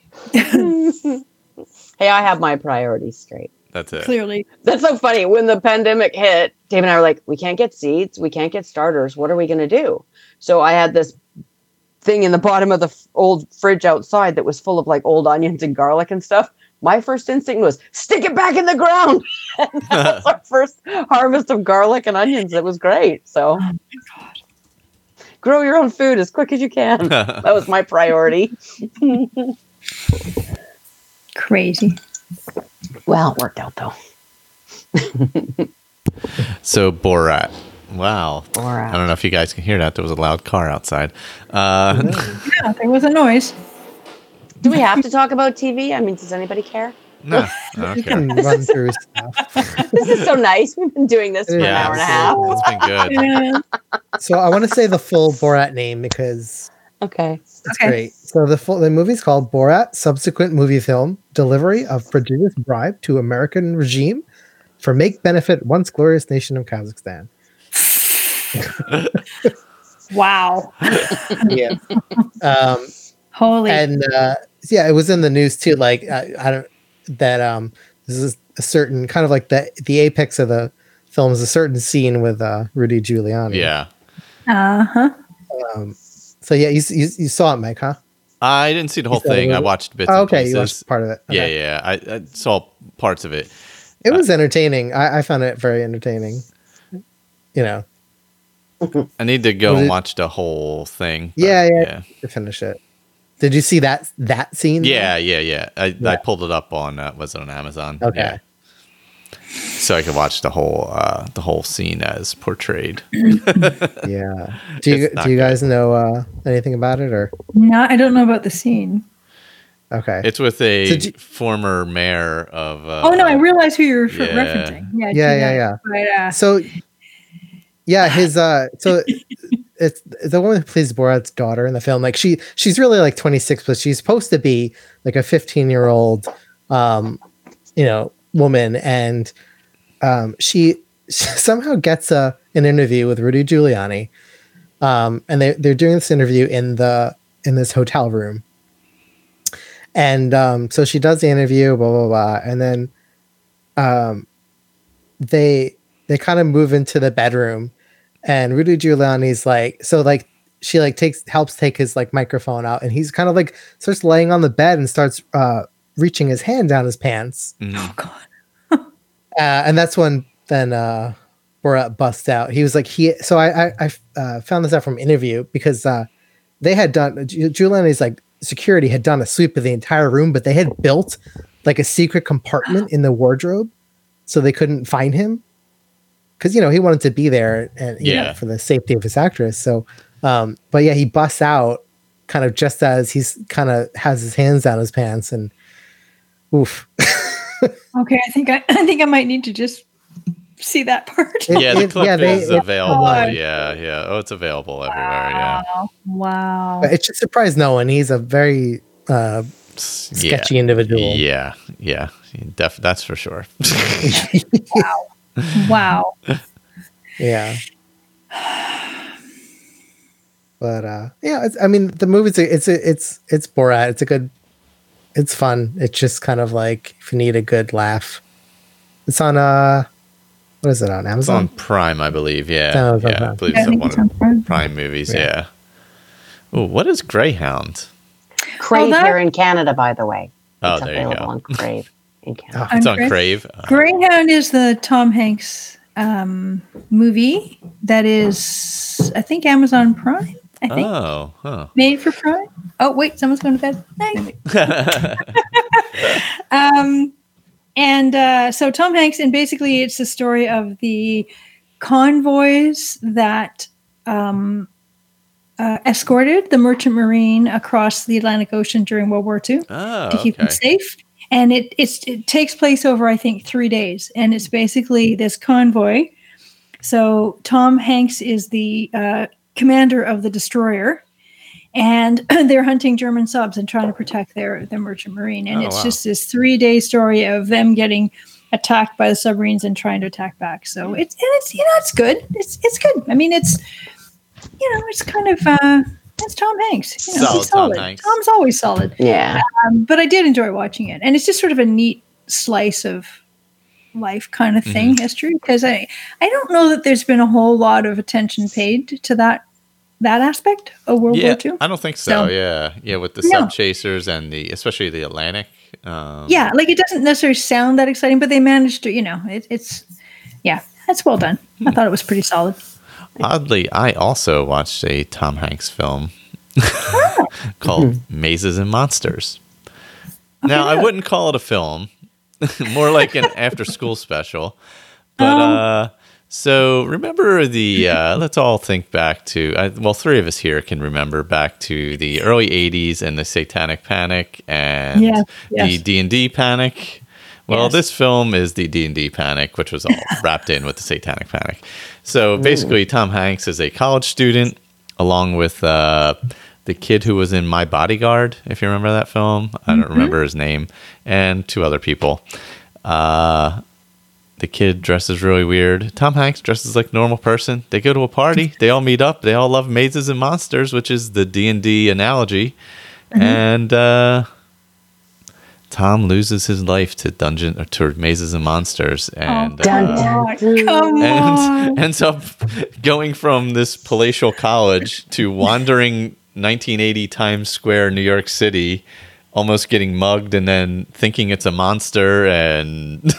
Hey, I have my priorities straight. That's it. Clearly. That's so funny. When the pandemic hit, Dave and I were like, we can't get seeds. We can't get starters. What are we going to do? So I had this thing in the bottom of the f- old fridge outside that was full of like old onions and garlic and stuff. My first instinct was stick it back in the ground. And that was our first harvest of garlic and onions. It was great. So grow your own food as quick as you can. That was my priority. Crazy. Well, it worked out though. So Borat. Wow. Borat. I don't know if you guys can hear that. There was a loud car outside. Uh, Yeah, there was a noise. Do we have to talk about T V? I mean, does anybody care? no, I don't You care. can run through stuff. This is so nice. We've been doing this for an Yeah, hour and a half. it's been good. Yeah. So I want to say the full Borat name because Okay. it's Okay. great. So the full the movie's called Borat: Subsequent Movie Film Delivery of Prodigious Bribe to American Regime for Make Benefit Once Glorious Nation of Kazakhstan. Wow. Yeah. Um, Holy. and uh, yeah, it was in the news too. Like I, I don't that um, this is a certain kind of like the the apex of the films a certain scene with uh, Rudy Giuliani. Yeah. Uh huh. Um, so yeah, you, you you saw it, Mike, huh? I didn't see the whole saw the thing. I movie? watched bits Oh, and okay, pieces. you watched part of it. Yeah, Okay. yeah. I, I saw parts of it. It was entertaining. I, I found it very entertaining. You know, I need to go Was and it- watch the whole thing. but yeah, yeah, yeah. to finish it. Did you see that that scene? Yeah, yeah, yeah. I, I Yeah. pulled it up on uh, was it on Amazon? Okay. Yeah. So I could watch the whole uh, the whole scene as portrayed. Yeah. Do you It's not do you good. guys know uh, anything about it or? No, I don't know about the scene. Okay. It's with a So do- former mayor of. Uh, Oh no, I realize who you're refer- yeah. referencing. Yeah, Yeah, to yeah, that. yeah. But, uh, So, yeah, his uh, so it's the woman who plays Borat's daughter in the film. Like she, she's really like twenty-six, but she's supposed to be like a fifteen-year-old, um, you know, woman, and um, she, she somehow gets a an interview with Rudy Giuliani, um, and they they're doing this interview in the in this hotel room, and um, so she does the interview, blah blah blah, and then, um, they they kind of move into the bedroom, and Rudy Giuliani's like, so like she like takes helps take his like microphone out, and he's kind of like starts laying on the bed and starts uh reaching his hand down his pants, Mhm. oh god. uh, and that's when then uh Borat busts out. He was like he so I I, I uh, found this out from interview because uh they had done Gi- Giuliani's like security had done a sweep of the entire room, but they had built like a secret compartment in the wardrobe so they couldn't find him. Because you know he wanted to be there and you know, Yeah. for the safety of his actress. So, um, but yeah, he busts out kind of just as he's kind of has his hands down his pants and oof. Okay, I think I, I think I might need to just see that part. It- Yeah, the it- clip yeah, they- is it- available. God. Yeah, yeah. Oh, it's available everywhere. Yeah. Wow. Wow. But it should surprise no one. He's a very uh, sketchy individual. Yeah, yeah. Def- that's for sure. Wow. Yeah. But uh, yeah, it's, I mean, the movie's a, it's a, it's it's Borat. It's a good, it's fun. It's just kind of like if you need a good laugh, it's on uh, what is it on It's on Amazon? Prime, I believe. Yeah, It's on yeah. I Prime. believe Yeah, I it's think one it's of on the Prime. Prime movies. Yeah. Yeah. Oh, what is Greyhound? Crave Oh, that- here in Canada, by the way. Oh, It's there you available go. on Crave in Canada. It's On on Crave? Crave. Uh, Greyhound is the Tom Hanks um, movie that is, I think, Amazon Prime. I think oh, huh. made for Prime. Oh wait, someone's going to bed. Night. um, and uh, so Tom Hanks, and basically it's the story of the convoys that um, uh, escorted the Merchant Marine across the Atlantic Ocean during World War Two Oh, to keep okay. them safe. And it it's, it takes place over, I think, three days. And it's basically this convoy. So Tom Hanks is the uh, commander of the destroyer. And they're hunting German subs and trying to protect their, their merchant marine. And Oh, it's wow. just this three-day story of them getting attacked by the submarines and trying to attack back. So it's and it's you know it's good. It's it's good. I mean it's you know it's kind of uh, it's Tom Hanks. You know, Solid he's Tom solid. Hanks. Tom's always solid. Yeah. Um, but I did enjoy watching it, and it's just sort of a neat slice of life kind of thing, history. Because I I don't know that there's been a whole lot of attention paid to that that aspect of World Yeah, War Two. I don't think so. So- yeah, yeah, with the No. sub chasers and the especially the Atlantic. Um, Yeah, like it doesn't necessarily sound that exciting, but they managed to, you know, it, it's yeah, that's well done. I thought it was pretty solid. Oddly, I also watched a Tom Hanks film called Mazes and Monsters. Now, I wouldn't call it a film, more like an after-school special. But uh, so remember the? Uh, let's all think back to. Uh, well, three of us here can remember back to the early eighties and the Satanic Panic and Yeah, the yes. D and D Panic. Well, Yes. this film is the D and D Panic, which was all wrapped in with the Satanic Panic. So basically, Tom Hanks is a college student, along with uh, the kid who was in My Bodyguard, if you remember that film. I don't remember his name, and two other people. Uh, the kid dresses really weird. Tom Hanks dresses like a normal person. They go to a party. They all meet up. They all love mazes and monsters, which is the D and D analogy. And uh, Tom loses his life to dungeon or to mazes and monsters, and oh, dun, uh, dun, come on. and ends up going from this palatial college to wandering nineteen eighty Times Square, New York City, almost getting mugged, and then thinking it's a monster. And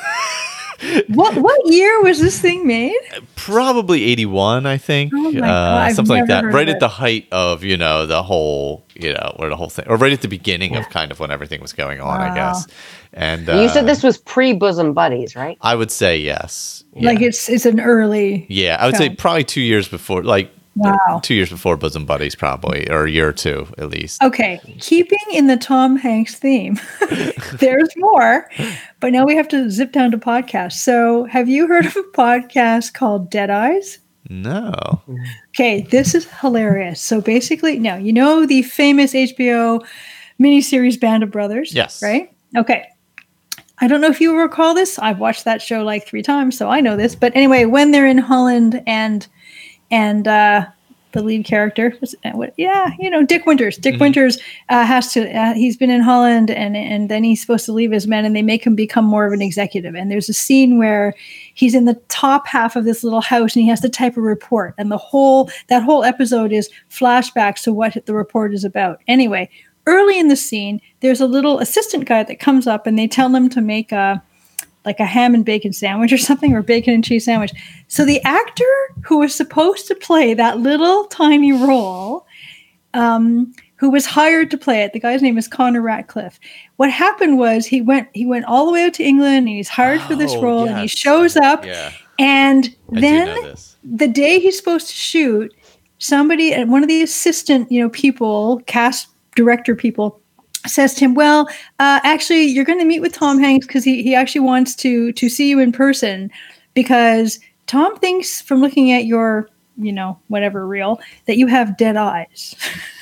what what year was this thing made? Probably eighty-one, I think. Oh my God, uh, I've something like never that. heard Right of at it. the height of, you know, the whole, you know, or the whole thing, or right at the beginning of kind of when everything was going on, I Wow. guess. And you uh, said this was pre-bosom buddies, right? I would say yes. Yeah. Like it's it's an early. Yeah, I would say film. probably two years before, like Wow. two years before Bosom Buddies, probably, or a year or two at least. Okay, keeping in the Tom Hanks theme, there's more, but now we have to zip down to podcasts. So, have you heard of a podcast called Dead Eyes? No. Okay, this is hilarious. So basically, no, you know the famous H B O miniseries Band of Brothers? Yes. Right? Okay. I don't know if you recall this. I've watched that show like three times, so I know this. But anyway, when they're in Holland and and uh, the lead character, was, uh, what, yeah, you know, Dick Winters. Dick Mhm. Winters uh, has to. Uh, he's been in Holland, and and then he's supposed to leave his men, and they make him become more of an executive. And there's a scene where he's in the top half of this little house, and he has to type a report, and the whole that whole episode is flashbacks to what the report is about. Anyway, early in the scene, there's a little assistant guy that comes up, and they tell him to make a like a ham and bacon sandwich or something, or bacon and cheese sandwich. So the actor who was supposed to play that little tiny role, um, who was hired to play it, the guy's name is Connor Ratcliffe. What happened was he went he went all the way out to England, and he's hired for this Oh, role, and he yes. shows up, Yeah. and I then do know this. the day he's supposed to shoot, somebody and one of the assistant, you know, people, cast director people, says to him, well, uh, actually, you're going to meet with Tom Hanks because he, he actually wants to to see you in person, because Tom thinks from looking at your, you know, whatever reel, that you have dead eyes.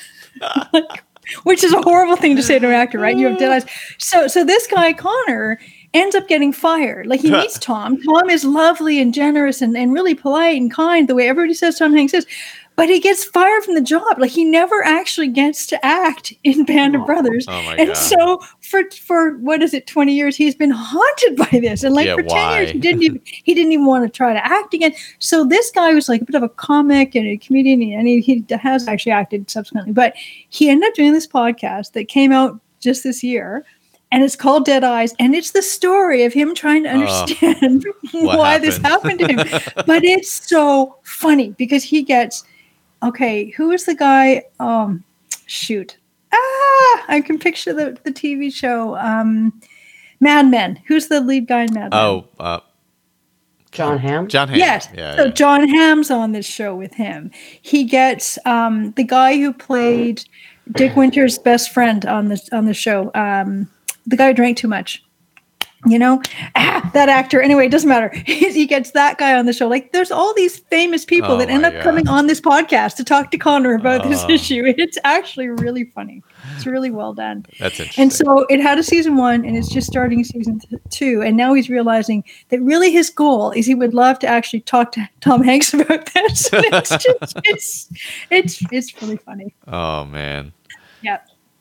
Like, which is a horrible thing to say to an actor, right? You have dead eyes. So so this guy, Connor, ends up getting fired. Like, he meets Tom. Tom is lovely and generous and, and really polite and kind, the way everybody says Tom Hanks is. But he gets fired from the job. Like, he never actually gets to act in Band of Brothers. Oh my and God. so for for what is it, twenty years, he's been haunted by this. And like Yeah, for ten why? years, he didn't even he didn't even want to try to act again. So this guy was like a bit of a comic and a comedian, and he, he has actually acted subsequently. But he ended up doing this podcast that came out just this year. And it's called Dead Eyes, and it's the story of him trying to understand what why this happened? happened to him. But it's so funny because he gets, okay, who is the guy? Um, shoot. Ah, I can picture the, the T V show. Um, Mad Men. Who's the lead guy in Mad Men? Oh, uh, John Hamm. John Hamm. Yes. Yeah, so yeah. John Hamm's on this show with him. He gets um, the guy who played Dick Winters' best friend on the on the show. Um, the guy who drank too much. You know, ah, that actor. Anyway, it doesn't matter. He, he gets that guy on the show. Like, there's all these famous people Oh that end my up God. coming on this podcast to talk to Connor about this Oh. issue. It's actually really funny. It's really well done. That's interesting. And so it had a season one, and it's just starting season th- two. And now he's realizing that really his goal is he would love to actually talk to Tom Hanks about this. And it's just it's it's it's really funny. oh man, Yeah,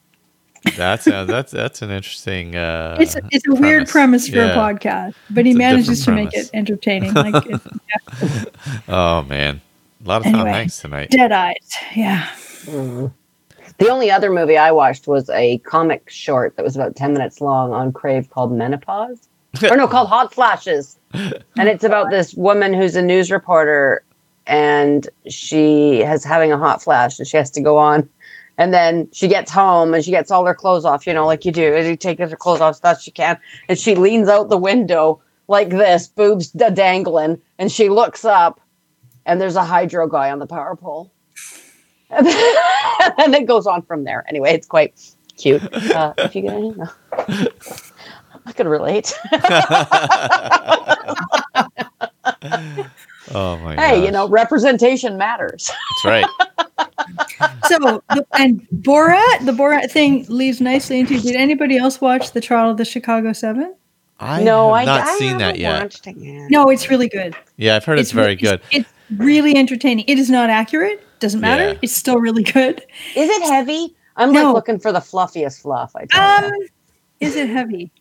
that's uh, that's that's an interesting. Uh, it's it's a weird premise for Yeah. a podcast, but he It's a manages to different make premise. it entertaining. Like it, yeah. Oh man, a lot of Tom Anyway. Hanks tonight. Dead Eyes. Yeah. Mhm. The only other movie I watched was a comic short that was about ten minutes long on Crave called Menopause. Or no, called Hot Flashes. And it's about this woman who's a news reporter, and she is having a hot flash, and she has to go on. And then she gets home, and she gets all her clothes off, you know, like you do. And you take her clothes off as fast as she can. And she leans out the window like this, boobs da- dangling. And she looks up, and there's a hydro guy on the power pole. And then, and it goes on from there. Anyway, it's quite cute. Uh, if you get any, no. I could relate. Oh my. Hey, you gosh. know, representation matters. That's right. So the- and Borat, the Borat thing leads nicely into. Did anybody else watch the Trial of the Chicago Seven? I no, have I not I seen that haven't yet. watched it yet. No, it's really good. Yeah, I've heard it's, very re- good. It's, it's really entertaining. It is not accurate. Doesn't matter. Yeah. It's still really good. Is it heavy? I'm No. like looking for the fluffiest fluff. I tell Um, you. is it heavy?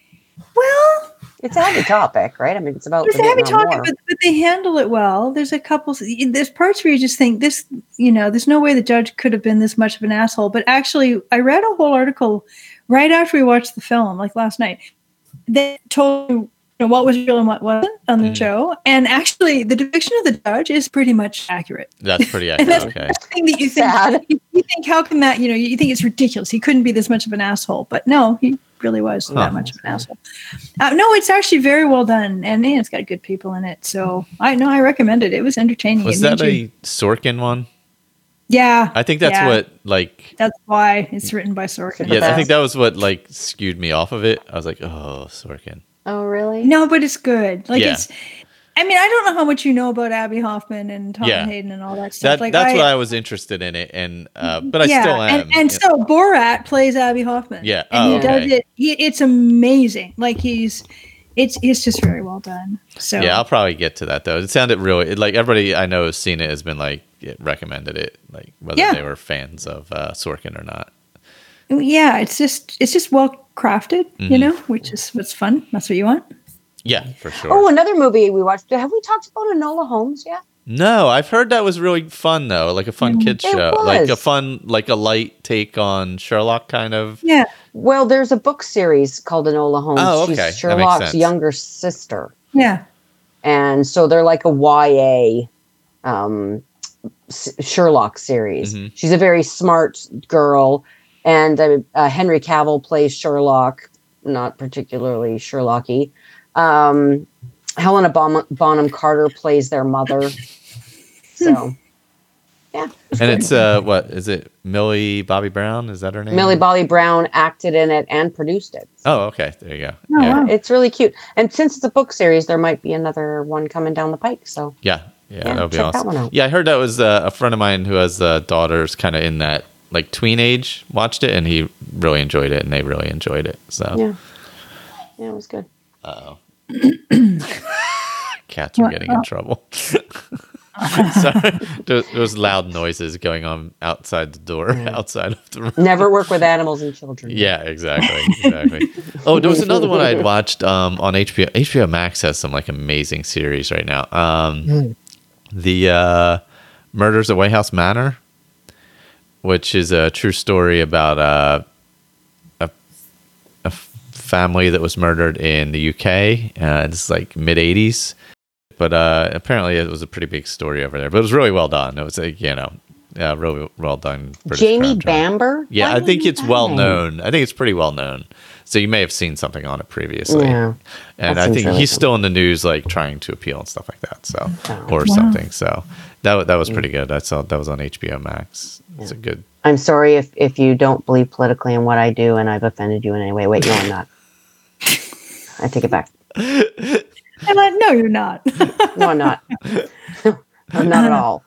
Well, It's a heavy topic, right? I mean, it's about it's the a heavy Vietnam topic, War. but, but they handle it well. There's a couple, there's parts where you just think this, you know, there's no way the judge could have been this much of an asshole. But actually, I read a whole article right after we watched the film, like last night, that told you know, what was real and what wasn't on the Mm. show. And actually, the depiction of the judge is pretty much accurate. That's pretty And accurate. that's Okay. the thing that you think, Sad. you, you think, how can that, you know, you think it's ridiculous. He couldn't be this much of an asshole. But no, he really was Huh. that much of an asshole. Uh, no, it's actually very well done. And yeah, it's got good people in it. So I know I recommend it. It was entertaining. Was It that made you- a Sorkin one? Yeah. I think that's yeah. what like. That's why it's written by Sorkin. Yeah, I best. think that was what like skewed me off of it. I was like, oh, Sorkin. Oh, really? No, but it's good. Like Yeah. it's. I mean, I don't know how much you know about Abby Hoffman and Tom Yeah. Hayden and all that stuff. That like that's I, what I was interested in it, and uh, but I yeah, still am. and, and Yeah. so Borat plays Abby Hoffman. Yeah. and Oh, he okay. does it. He, it's amazing. Like he's, it's it's just very well done. So Yeah, I'll probably get to that though. It sounded really it, like everybody I know has seen it has been like it recommended it, like whether Yeah. they were fans of uh, Sorkin or not. yeah, it's just it's just well crafted, you Mhm. know, which is what's fun. That's what you want. Yeah, for sure. Oh, another movie we watched. Have we talked about Enola Holmes yet? No, I've heard that was really fun though, like a fun kids It show, like a was. fun, like a light take on Sherlock kind of. Yeah. Well, there's a book series called Enola Holmes. Oh, okay. That She's makes Sherlock's sense. younger sister. Yeah. And so they're like a Y A um, S- Sherlock series. Mhm. She's a very smart girl. And uh, uh, Henry Cavill plays Sherlock, not particularly Sherlocky. Um, Helena Bon- Bonham Carter plays their mother. So, yeah. And it's uh, what is it? Millie Bobby Brown? Is that her name? Millie Bobby Brown acted in it and produced it. Oh, okay. There you go. Oh, yeah. wow. It's really cute. And since it's a book series, there might be another one coming down the pike. So, Yeah, yeah, Yeah, that would be check that awesome. one out. Yeah, I heard that was uh, a friend of mine who has uh, daughters kind of in that like tween age watched it and he really enjoyed it and they really enjoyed it. So, yeah. Yeah, it was good. oh, cats are What? getting in trouble. Sorry, there, there was loud noises going on outside the door, outside of the room. Never work with animals and children. Yeah, exactly, exactly. Oh, there was another one I'd watched um, on H B O. H B O Max has some like amazing series right now. Um, The uh, Murders at White House Manor, which is a true story about uh, a a family that was murdered in the U K. Uh, it's like mid eighties, but uh, apparently it was a pretty big story over there. But it was really well done. It was like you know, yeah, really well done. British Jamie crime drama. Bamber? Yeah, Why I think didn't it's I well know? known. I think it's pretty well known. So you may have seen something on it previously. Yeah. And That I seems think really he's cool. still in the news, like trying to appeal and stuff like that. So, Oh. or Wow. something. So that wa- that was pretty good. I saw that was on H B O Max. It's a good. I'm sorry if, if you don't believe politically in what I do and I've offended you in any way. Wait, no, I'm not. I take it back. I'm like, no, you're not. No, I'm not. I'm not at all.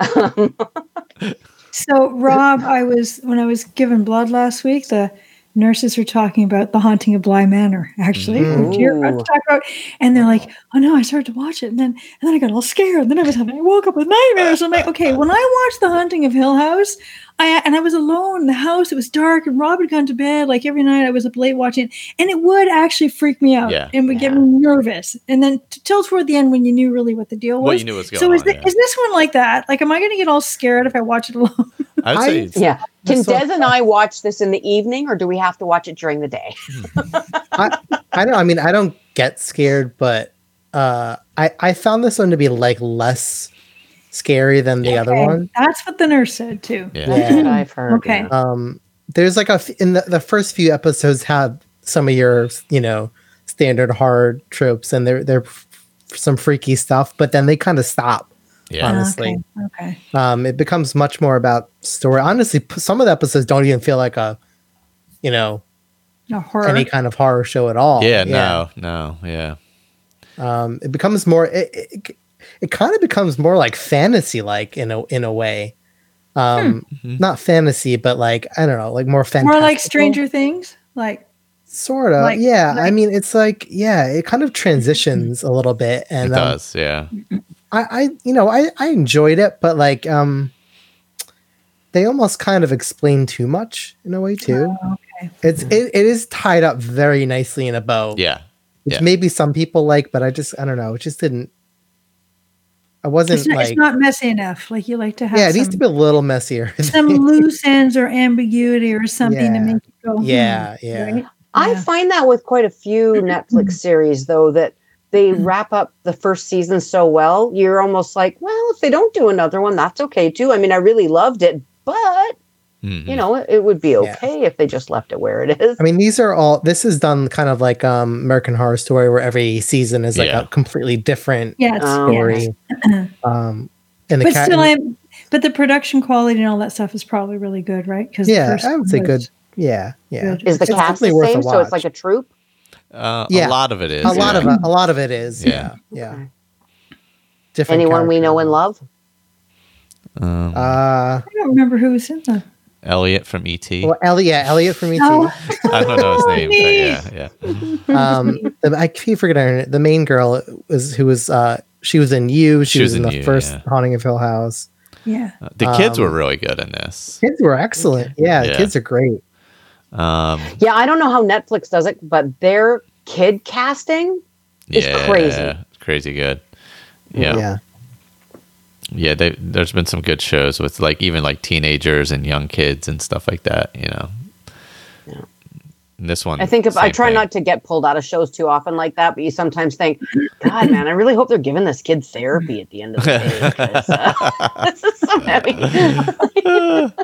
So, Rob, I was when I was given blood last week, the nurses were talking about The Haunting of Bly Manor, actually. Mm. Dear, about to talk about, and they're like, "Oh no!" I started to watch it, and then and then I got all scared. And then I was having, I woke up with nightmares. I'm like, okay, when I watched The Haunting of Hill House, I and I was alone in the house. It was dark, and Rob had gone to bed. Like every night, I was up late watching, it, and it would actually freak me out Yeah. and would get Yeah. me nervous. And then t- till toward the end, when you knew really what the deal was. What you knew was going so is, on. thi- yeah. is this one like that? Like, am I going to get all scared if I watch it alone? I would I- say it's- Yeah. Can That's so- Des and I watch this in the evening or do we have to watch it during the day? I, I don't. I mean, I don't get scared, but uh, I I found this one to be like less scary than the other Okay, one. That's what the nurse said too. yeah. That's what I've heard. Okay. yeah. Um, there's like a f- in the, the first few episodes had some of your you know standard horror tropes, and they're they're f- some freaky stuff, but then they kind of stop. Yeah. honestly. Okay. okay. Um, it becomes much more about story. Honestly, p- some of the episodes don't even feel like a, you know, A horror. any kind of horror show at all. Yeah, no, no, yeah. Um, it becomes more. It, it, it kind of becomes more like fantasy, like in a in a way. Um, Hmm. not fantasy, but like I don't know, like more fantastic. More like Stranger Things. Like Sort of, like- yeah. I like- mean, it's like, yeah, it kind of transitions a little bit, It and um, does, yeah. I, I, you know, I, I enjoyed it, but like, um, they almost kind of explain too much in a way too. Oh, okay. It's it, it is tied up very nicely in a bow. Yeah. Which Yeah. maybe some people like, but I just I don't know. It just didn't. I wasn't It's not, like. it's not messy enough. Like you like to have Yeah, it some, needs to be a little messier. some loose ends or ambiguity or something to Yeah. make you go. hmm, Yeah, yeah. right? I Yeah. find that with quite a few Netflix series, though, that they wrap up the first season so well, you're almost like, well, if they don't do another one, that's okay too. I mean, I really loved it, but Mhm. you know, it, it would be Yeah. okay if they just left it where it is. I mean, these are all. This is done kind of like um, American Horror Story, where every season is like Yeah. a completely different Yeah, it's, Oh, yeah. story. um, and the But cat. still, I'm. But the production quality and all that stuff is probably really good, right? Because yeah, I would say good. Yeah, yeah. Good. Is the It's cast the definitely worth a same? So it's watch. like a troupe? Uh, Yeah. A lot of it is. A lot yeah. of it. A lot of it is. Yeah. Yeah, yeah. Okay. Different. Anyone we know characters. and love? Um, Uh, I don't remember who was in the. Elliot from E T. well, Elliot, Elliot from E T. Oh. I don't know his name, but yeah, yeah. Um, the, I keep forgetting her. The main girl was who was. Uh, she was in You. She, She was, was in in the You, first yeah. Haunting of Hill House. Yeah. Uh, The kids Um, were really good in this. Kids were excellent. Yeah, the Yeah. kids are great. Um, Yeah, I don't know how Netflix does it, but their kid casting It's yeah, crazy. crazy good. Yeah, yeah. Yeah. they, there's been some good shows with like even like teenagers and young kids and stuff like that. You know. Yeah. And this one, I think if I same try thing. not to get pulled out of shows too often like that, but you sometimes think, God, man, I really hope they're giving this kid therapy at the end of the day. 'Cause, uh, this is so heavy.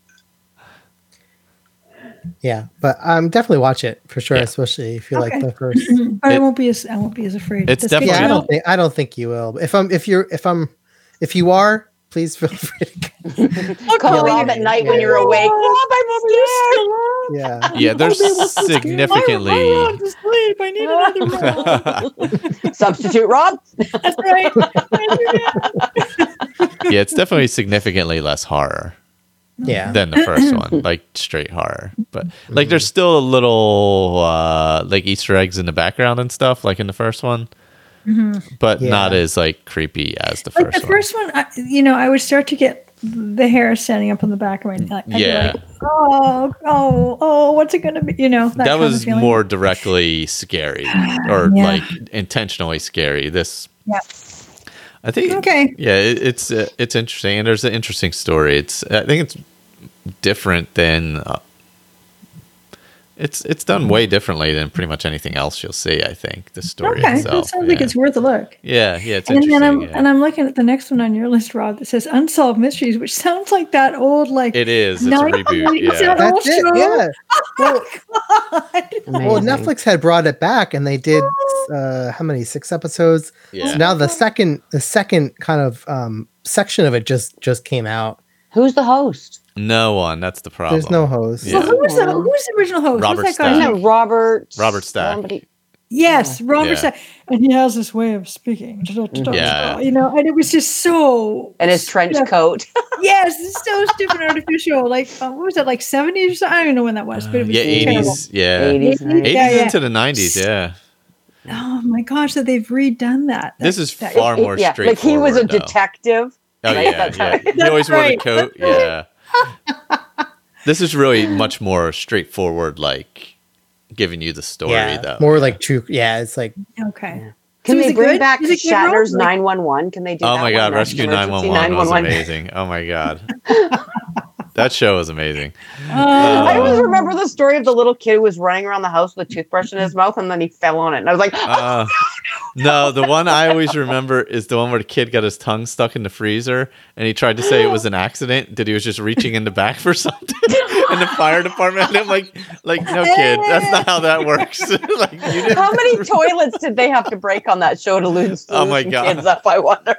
Yeah, but um, definitely watch it for sure, Yeah. especially if you Okay. like the first. But I It- won't be as I won't be as afraid. It's Does it get definitely- Yeah, I you don't out? think I don't think you will. If I'm if you're if I'm if you are, please feel free to. Call Yeah. Rob at night when you're awake. Rob, I'm scared. Yeah, Yeah, there's significantly. I want to sleep. I need another room. Substitute Rob. That's right. Yeah, it's definitely significantly less horror yeah. than the first one, like straight horror. But like, there's still a little uh, like Easter eggs in the background and stuff, like in the first one, but Yeah. not as like creepy as the Like first the one. first one, I, you know, I would start to get the hair standing up on the back of my neck. I'd be Yeah. like, oh, oh, oh, what's it going to be? You know, that, That, kind of was feeling. more directly scary, or Yeah. like intentionally scary. This, Yeah. I think. Okay. Yeah, it, it's uh, it's interesting, and there's an interesting story. It's I think it's different than. Uh, It's it's done way differently than pretty much anything else you'll see. I think the story Okay. itself. That sounds like yeah. it's worth a look. Yeah, yeah, it's And interesting. then I'm yeah. and I'm looking at the next one on your list, Rob, that says Unsolved Mysteries, which sounds like that old like It is. It's a nineteen reboot. eighties Yeah. old That's it. show. Yeah. Well, God. well, Amazing. Netflix had brought it back, and they did uh, how many six episodes? Yeah. So now the second the second kind of um, section of it just just came out. Who's the host? No one. That's the problem. There's no host. Yeah. Well, who was the who was the original host? Robert What's that guy's Stack. Isn't name? it Robert? Robert Stack. somebody- Yes, Robert Yeah. Stack. And he has this way of speaking. Yeah. You know, and it was just so And his trench stiff. coat. Yes, it's so stiff and artificial. Like uh, what was that, like seventies or something? I don't know when that was, but it was yeah, terrible. eighties. Yeah, eighties. eighties Yeah, yeah. into the nineties. Yeah, Oh my gosh, that they've redone that. this That- is that- far more yeah, straightforward. like he was a though. detective. Oh right? yeah, That's yeah. how- He always That's wore the right. coat. Yeah. This is really much more straightforward, like giving you the story, Yeah, though. more like true. Yeah, it's like Okay. Can So is they it bring good? back Is it good, Shatner's Rob? Like- nine one one? Can they do Oh that my one? god, That's Rescue nine Emergency one one was 911. amazing. Oh my god. That show was amazing. I Uh, always remember the story of the little kid who was running around the house with a toothbrush in his mouth and then he fell on it. And I was like, Uh, no, the one I always remember is the one where the kid got his tongue stuck in the freezer and he tried to say it was an accident, that he was just reaching in the back for something. And the fire department, and I'm like, like, no kid, that's not how that works. Like, you didn't. how many toilets did they have to break on that show to lose, Oh my lose some God. kids up, I wonder?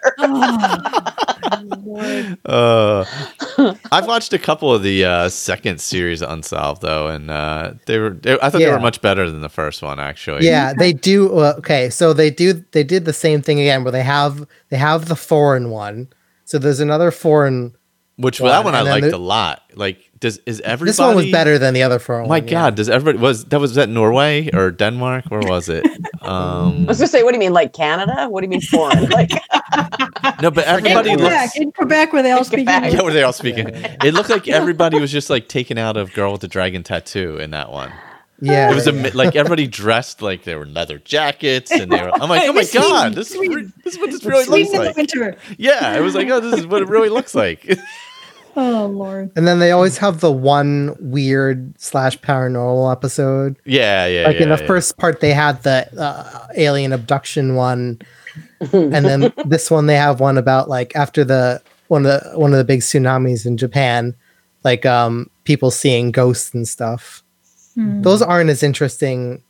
Oh, Uh, I've watched a couple of the uh, second series of Unsolved though, and uh, they were. They, I thought they Yeah. were much better than the first one, actually. yeah, they do. Uh, okay, so they do. They did the same thing again, where they have they have the foreign one. So there's another foreign Which one, that one I and then liked the- a lot. Like, does is everybody? This one was better than the other four. My one, yeah. God, does everybody was that was that Norway or Denmark? Where was it? Um, I was gonna say, what do you mean, like Canada? What do you mean foreign? Like, no, but everybody in looks. Quebec, in Quebec, where they all speak Quebec. English. Yeah, were they all speaking? It looked like everybody was just like taken out of Girl with the Dragon Tattoo in that one. Yeah, It was a yeah. mi- like everybody dressed like they were leather jackets, and they were. I'm like, oh my Sweet, God, this is sweet. re- this is what this really Sweet looks in the like. winter. Yeah, it was like, oh, this is what it really looks like. Oh Lord. And then they always have the one weird slash paranormal episode. Yeah, yeah. Like yeah, in the yeah. first part, they had the uh, alien abduction one, and then this one they have one about like after the one of the one of the big tsunamis in Japan, like um people seeing ghosts and stuff. Hmm. Those aren't as interesting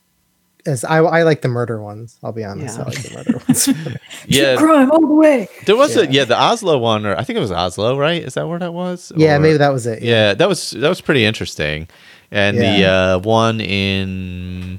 as I, I like the murder ones. I'll be honest, Yeah. I like the murder ones. Yeah, Crime all the way. there was a Yeah. yeah the Oslo one, or I think it was Oslo, right? Is that where that was? yeah, Or- maybe that was it. Yeah, that was that was pretty interesting. And the uh, one in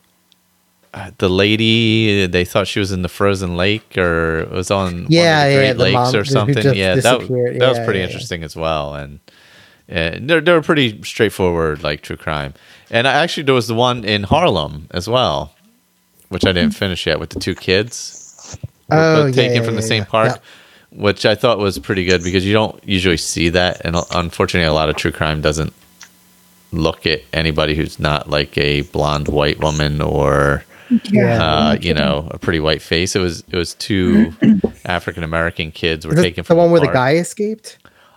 uh, the lady, they thought she was in the frozen lake, or it was on Yeah, one of the yeah, Great the Lakes mom or who something. just Yeah, that, disappeared. that was Yeah, pretty yeah, yeah. interesting as well. And uh, they're they were pretty straightforward, like true crime. And I, actually, there was the one in Harlem as well, which I didn't finish yet, with the two kids Oh, both yeah, taken yeah, from the yeah, same yeah. park. Yeah. Which I thought was pretty good because you don't usually see that, and unfortunately, a lot of true crime doesn't look at anybody who's not like a blonde white woman or Yeah. uh, you know, a pretty white face. It was it was two African American kids were Is this taken the from one where the park. guy escaped?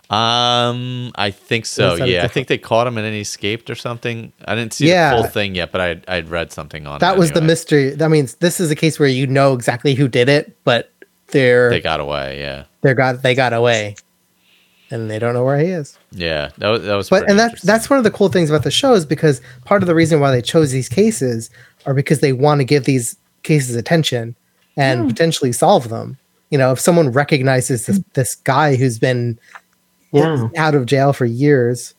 Um, I think so. Is that a Yeah, I different- think they caught him and then he escaped or something. I didn't see Yeah. the full thing yet, but I I'd read something on That it was the anyway. mystery. That means this is a case where you know exactly who did it, but they're They got away. Yeah, they got they got away, and they don't know where he is. yeah. That was that was. But pretty and that's interesting. that's one of the cool things about the show is because part of the reason why they chose these cases are because they want to give these cases attention and potentially solve them. You know, if someone recognizes this this guy who's been Yeah. out of jail for years,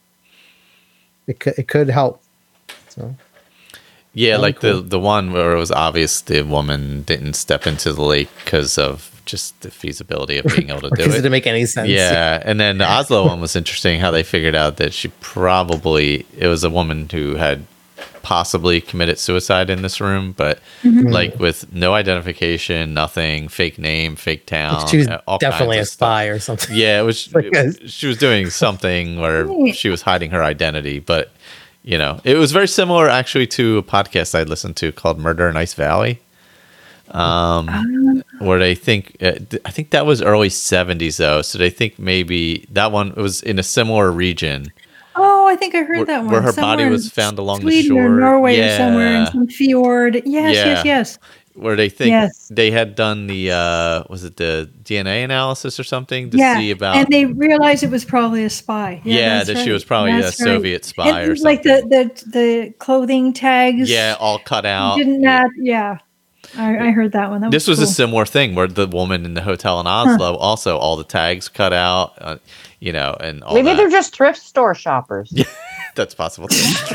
it could it could help. So Yeah, Very like cool. the the one where it was obvious the woman didn't step into the lake because of just the feasibility of being able to do because it it. didn't make any sense. Yeah, and then the Oslo one was interesting how they figured out that she probably it was a woman who had possibly committed suicide in this room, but like with no identification, nothing, fake name, fake town, she was uh, all definitely a kinds of stuff. spy or something. Yeah, it was. Like a- it- she was doing something where she was hiding her identity, but you know, it was very similar actually to a podcast I listened to called Murder in Ice Valley, um, where they think uh, th- I think that was early seventies though, so they think maybe that one was in a similar region. Oh, I think I heard Where- that one. where her Somewhere body in was found along the Sweden shore. or Norway or somewhere in Yeah. some fjord. Yes, Yeah. yes, yes. Where they think Yes. they had done the uh, was it the D N A analysis or something to Yeah, see about and they realized it was probably a spy. Yeah, that's that she right. was probably a That's right. Soviet spy And or like something. the, the the clothing tags. yeah, all cut out. didn't that? Yeah, I, I heard that one. That This was was a cool. similar thing where the woman in the hotel in Oslo also all the tags cut out, uh, you know, and all Maybe that. they're just thrift store shoppers. That's possible.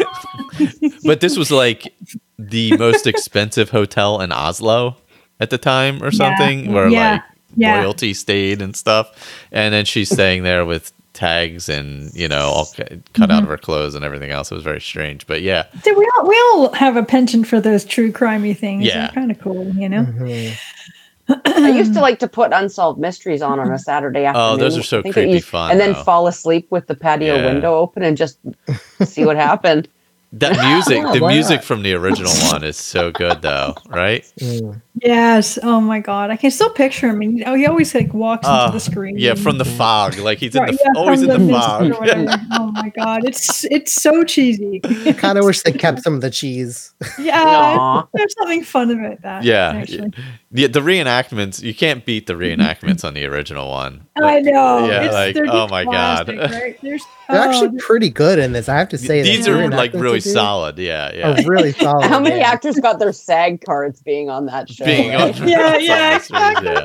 But this was like the most expensive hotel in Oslo at the time or something, where Yeah. like Yeah. royalty stayed and stuff. And then she's staying there with tags and, you know, all cu- cut out of her clothes and everything else. It was very strange. But yeah, So we all we all have a penchant for those true crimey things. Yeah. They're kind of cool, you know. Mhm. I used to like to put Unsolved Mysteries on on a Saturday afternoon. Oh, those are so I think I creepy used- fun, And then though. fall asleep with the patio Yeah. window open and just see what happened. that music, the why music not? from the original one is so good though, right? Mm. Yes. Oh my God, I can still picture him. And, oh, he always like walks Uh, into the screen. Yeah, from the fog. Like he's in Right, the yeah, always in from the mist fog. or whatever. Oh my God, it's it's so cheesy. Kind of wish they kept some of the cheese. Yeah, Aw. there's something fun about that. Yeah, actually. the the reenactments. You can't beat the reenactments on the original one. I know. Yeah, It's- like, they're oh just my God. classic, right? There's, They're oh, actually pretty good in this. I have to say. These that are the like reenactments really they do solid. Yeah, yeah. Are really solid. How many yeah. actors got their SAG cards being on that show? Being on Yeah, Unsolved yeah, Mysteries, yeah.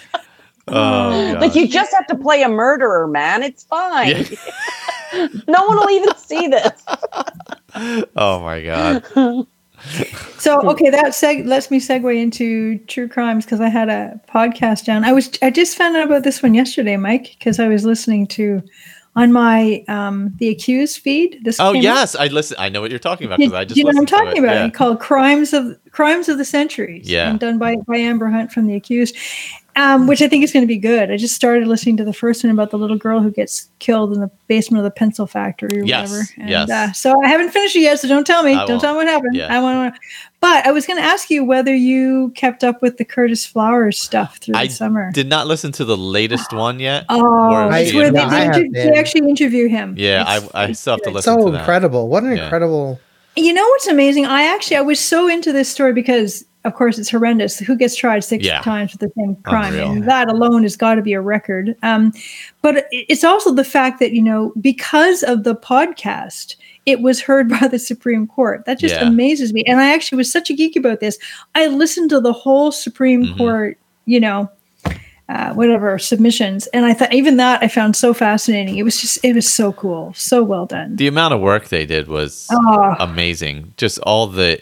Oh, Like gosh. you just have to play a murderer, man. It's fine. Yeah. No one will even see this. Oh my god. So, okay, that seg- lets me segue into true crimes because I had a podcast down. I was I just found out about this one yesterday, Mike, because I was listening to on my um the Accused feed. This Oh came up. yes, I listen. I know what you're talking about because I just you know what I'm listened to talking it. about? Yeah. It's called Crimes of Crimes of the Centuries. Yeah. And done by, by Amber Hunt from The Accused, um, which I think is going to be good. I just started listening to the first one about the little girl who gets killed in the basement of the pencil factory or Yes, whatever. And, yes. Uh, so I haven't finished it yet, so don't tell me. I don't won't. tell me what happened. Yeah. I want to. But I was going to ask you whether you kept up with the Curtis Flowers stuff through I the summer. did not listen to the latest one yet. Oh, where I- it's she where they, no, I they, have inter- they been. actually interview him. Yeah, It's- I I it's still have to good. listen So to that. incredible. What an Yeah. incredible. You know what's amazing? I actually I was so into this story because of course it's horrendous. Who gets tried six Yeah. times for the same crime? Unreal. And that alone has got to be a record. Um, but it- it's also the fact that, you know, because of the podcast, it was heard by the Supreme Court. That just Yeah. amazes me. And I actually was such a geek about this. I listened to the whole Supreme Mhm. Court, you know, uh, whatever submissions. And I thought even that I found so fascinating. It was just, it was so cool. So well done. The amount of work they did was Oh. amazing. Just all the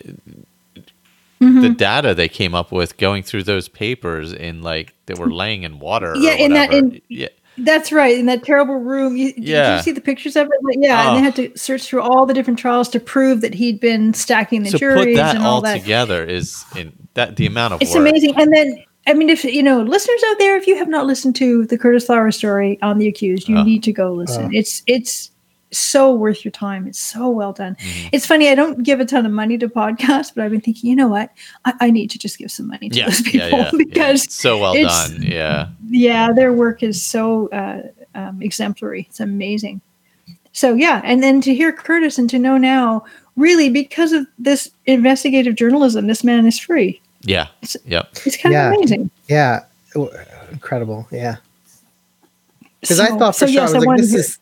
Mhm. the data they came up with going through those papers in like they were laying in water. Yeah, or in that- whatever. in- yeah. That's right. In that terrible room. You, Did Yeah. you see the pictures of it? Like, yeah. And they Oh. had to search through all the different trials to prove that he'd been stacking the To juries put that and all all that. together is in that the amount of It's work. amazing. And then, I mean, if you know, listeners out there, if you have not listened to the Curtis Flower story on The Accused, you Oh. need to go listen. Oh. It's it's so worth your time. It's so well done. Mhm. It's funny. I don't give a ton of money to podcasts, but I've been thinking, you know what? I, I need to just give some money to Yeah, those people yeah, yeah, yeah. because It's so well it's- done. Yeah. yeah, their work is so uh, um, exemplary. It's amazing. So yeah, and then to hear Curtis and to know now, really because of this investigative journalism, this man is free. Yeah. It's- Yep. It's kind Yeah. of amazing. Yeah. W- Incredible. Yeah. Because I So- thought for so sure, yes, I was like, wanted this to- is.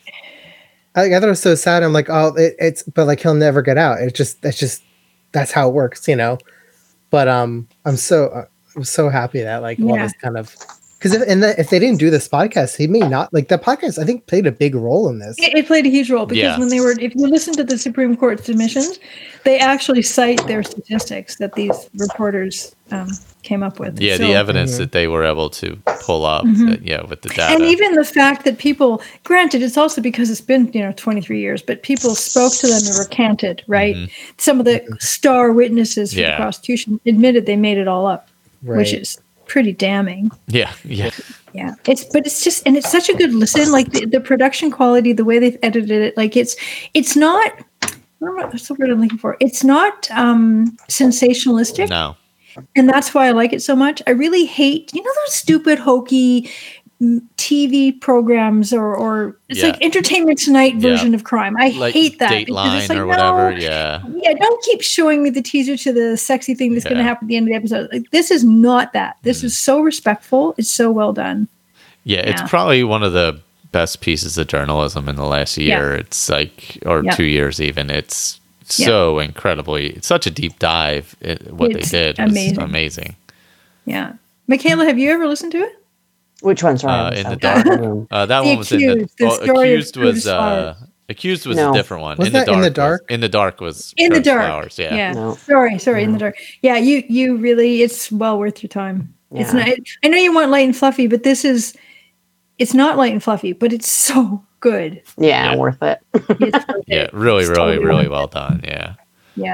I, I thought it was so sad. I'm like, oh, it, it's, but like he'll never get out. It's just, that's just, that's how it works, you know. But um, I'm so, uh, I'm so happy that like all Yeah. this kind of, because if and the, if they didn't do this podcast, he may not like the podcast. I think played a big role in this. It, it played a huge role because Yeah. when they were, if you listen to the Supreme Court submissions, they actually cite their statistics that these reporters um, came up with. Yeah, So- the evidence Mhm. that they were able to pull up, Mhm. uh, yeah, with the data. And even the fact that people, granted, it's also because it's been, you know, twenty-three years, but people spoke to them and recanted, right? Mhm. Some of the star witnesses for Yeah. the prosecution admitted they made it all up, Right. which is pretty damning. yeah, yeah, Yeah. It's, but it's just, and it's such a good listen, like the, the production quality, the way they've edited it, like it's, it's not, what's the word I'm looking for? It's not um, sensationalistic. no, And that's why I like it so much. I really hate, you know, those stupid hokey mm, T V programs or, or it's Yeah. like Entertainment Tonight Yeah. version of crime. I like hate that. because Dateline it's like, or whatever. no, Yeah, yeah, don't keep showing me the teaser to the sexy thing that's going Yeah. to happen at the end of the episode. Like, this is not that. This Mm. is so respectful. It's so well done. yeah. It's Yeah. probably one of the best pieces of journalism in the last year. It's like, or Yeah. two years even. It's Yeah. so incredibly, it's such a deep dive. It, what It's they did was amazing. amazing. Yeah. Michaela, have you ever listened to it? Which one's Uh, right? in the dark. Uh, that The one was in the, Accused, the oh, story of accused was Curtis uh, Flowers. accused was No. a different one. Was in the that dark In the was- Dark? in the dark was In the Curtis dark. Flowers, yeah. Yeah. No. Sorry, sorry, in No. the dark. Yeah, you you really it's well worth your time. It's Yeah. not I know you want light and fluffy, but this is it's not light and fluffy, but it's so good. Yeah, Yeah. worth it. It's worth Yeah, it. really, It's really, totally really worth well done. Yeah. Yeah.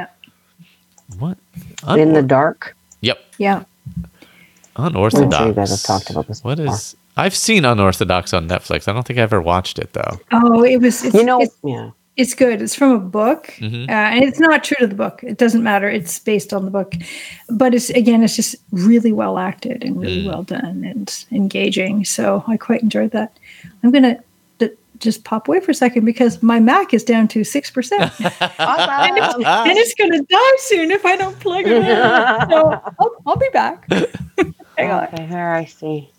What? In the Unor- dark. Yep. Yeah. Unorthodox. I'm sure you guys have talked about this What before. is? I've seen Unorthodox on Netflix. I don't think I ever watched it though. Oh, it was it's, You know, it's, yeah. it's good. It's from a book. Mhm. Uh, and it's not true to the book. It doesn't matter. It's based on the book. But it's again, it's just really well acted and really Mm. well done and engaging. So I quite enjoyed that. I'm gonna d- just pop away for a second because my Mac is down to six percent. Awesome. and it's going to die soon if I don't plug it in. So I'll, I'll be back. Hang on. Okay, here I see.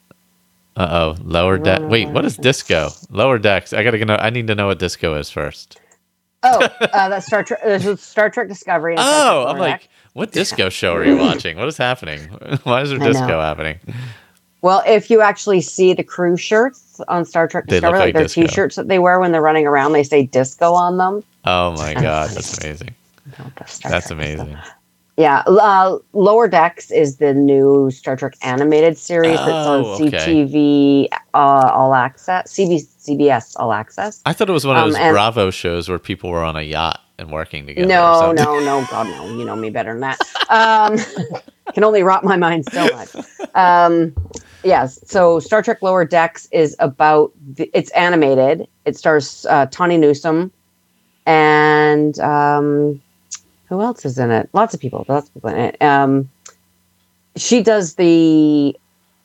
Uh oh, lower deck. Wait, what is disco? Lower decks. I gotta know. I need to know what disco is first. Oh, uh, that's Star Trek. This is Star Trek Discovery. and Star Trek Oh, I'm Lower like, Deck. what disco show are you watching? What is happening? Why is there I disco know. happening? Well, if you actually see the crew shirts on Star Trek They look Discovery, like like their disco. T-shirts that they wear when they're running around, they say disco on them. Oh my god, that's amazing. about the Star That's Trek amazing. stuff. Yeah, uh, Lower Decks is the new Star Trek animated series that's on Oh, C okay. T V uh, All Access, C B, C B S All Access. I thought it was one of Um, those and- Bravo shows where people were on a yacht and working together. or No, something. no, no, God, no. You know me better than that. Um, can only rot my mind so much. Um, yes. So Star Trek Lower Decks is about, the, it's animated. It stars uh, Tawny Newsome and um, who else is in it? Lots of people. Lots of people in it. Um, she does the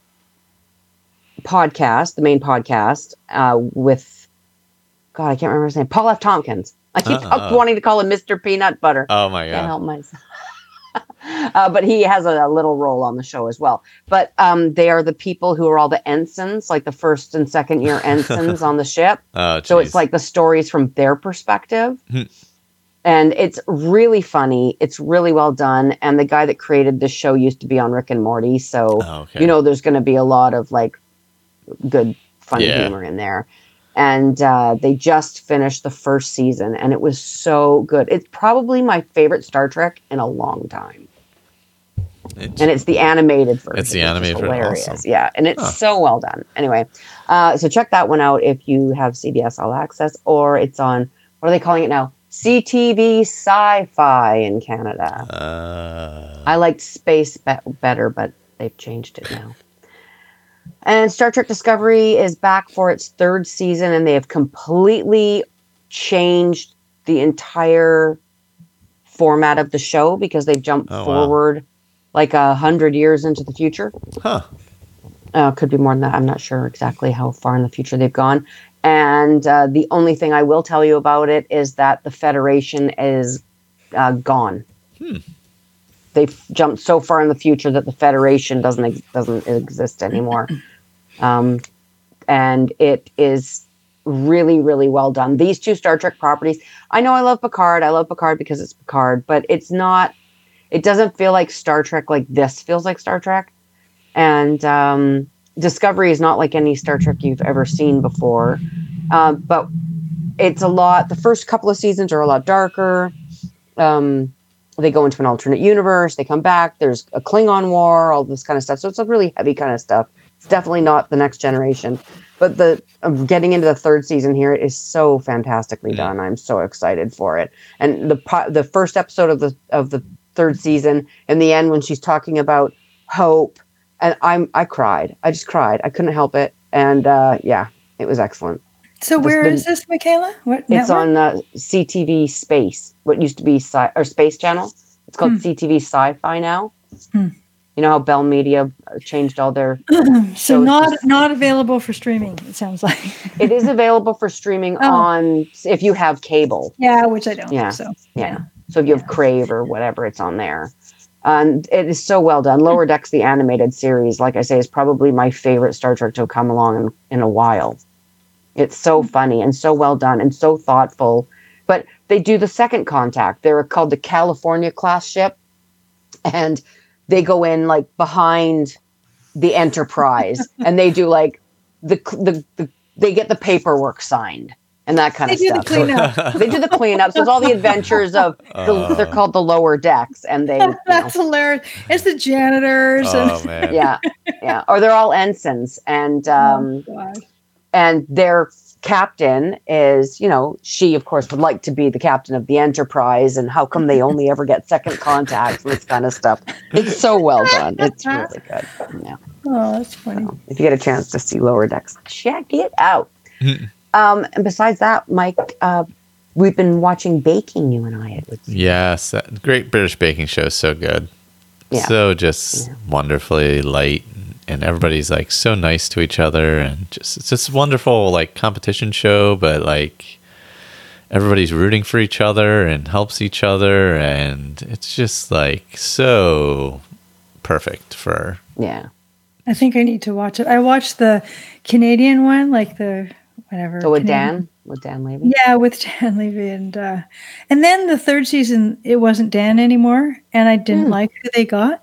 podcast, the main podcast uh, with, God, I can't remember his name. Paul F. Tompkins. I keep Uh-uh. wanting to call him Mister Peanut Butter. Oh my Can't god. help myself. uh, but he has a, a little role on the show as well. But um, they are the people who are all the ensigns, like the first and second year ensigns on the ship. Oh, So it's geez. like the stories from their perspective. Hmm. And it's really funny. It's really well done. And the guy that created this show used to be on Rick and Morty. So, Oh, okay. you know, there's going to be a lot of like good, funny Yeah. humor in there. And uh, they just finished the first season and it was so good. It's probably my favorite Star Trek in a long time. It's- And it's the animated version. It's the which is animated version, hilarious. awesome. Yeah, and it's Huh. so well done. Anyway, uh, so check that one out if you have C B S All Access, or it's on, what are they calling it now? C T V Sci-Fi in Canada. uh, I liked Space be- better, but they've changed it now. And Star Trek Discovery is back for its third season, and they have completely changed the entire format of the show because they've jumped Oh, wow. forward like a hundred years into the future. huh. Uh, could be more than that. I'm not sure exactly how far in the future they've gone. And uh, the only thing I will tell you about it is that the Federation is uh, gone. Hmm. They've jumped so far in the future that the Federation doesn't ex- doesn't exist anymore. Um, and it is really, really well done. These two Star Trek properties. I know I love Picard. I love Picard because it's Picard, but it's not. It doesn't feel like Star Trek like this feels like Star Trek. And um, Discovery is not like any Star Trek you've ever seen before. Um, but it's a lot. The first couple of seasons are a lot darker. Um, they go into an alternate universe. They come back. There's a Klingon war, all this kind of stuff. So it's a really heavy kind of stuff. It's definitely not the Next Generation. But the um, getting into the third season here is so fantastically done. I'm so excited for it. And the po- the first episode of the of the third season, in the end, when she's talking about hope, and I'm I cried. I just cried. I couldn't help it. And uh, yeah, it was excellent. So This where been- is this, Michaela? What It's network? on uh, C T V Space, what used to be sci- or Space Channel. It's called Hmm. C T V Sci-Fi now. Hmm. You know how Bell Media changed all their. So shows not just- not available for streaming. It sounds like. It is available for streaming Oh. on if you have cable. Yeah, which I don't. Yeah. So Yeah. So if you have Crave or whatever, it's on there. And it is so well done. Lower Decks, the animated series, like I say, is probably my favorite Star Trek to have come along in, in a while. It's so funny and so well done and so thoughtful. But they do the second contact. They're called the California class ship. And they go in like behind the Enterprise and they do like the, the, the they get the paperwork signed and that kind They of do the stuff. cleanup. They do the cleanup. So it's all the adventures of the, they're called the Lower Decks, and they, you know, That's hilarious. It's the janitors. Oh and, man. yeah, yeah, or they're all ensigns, and um, oh, God. and their captain is, you know, she of course would like to be the captain of the Enterprise, and how come they only ever get second contacts and this kind of stuff. It's so well done. It's really good. Yeah. Oh, that's funny. So if you get a chance to see Lower Decks, check it out. Um, and besides that, Mike, uh, we've been watching Baking, you and I. It was, Yes, that Great British Baking Show is so good. Yeah. So just wonderfully light, and everybody's like so nice to each other, and just it's this wonderful like competition show, but like everybody's rooting for each other and helps each other, and it's just like so perfect for yeah. I think I need to watch it. I watched the Canadian one, like the whatever. So with Canadian- Dan, with Dan Levy. Yeah, with Dan Levy, and uh, and then the third season, it wasn't Dan anymore, and I didn't Hmm. like who they got.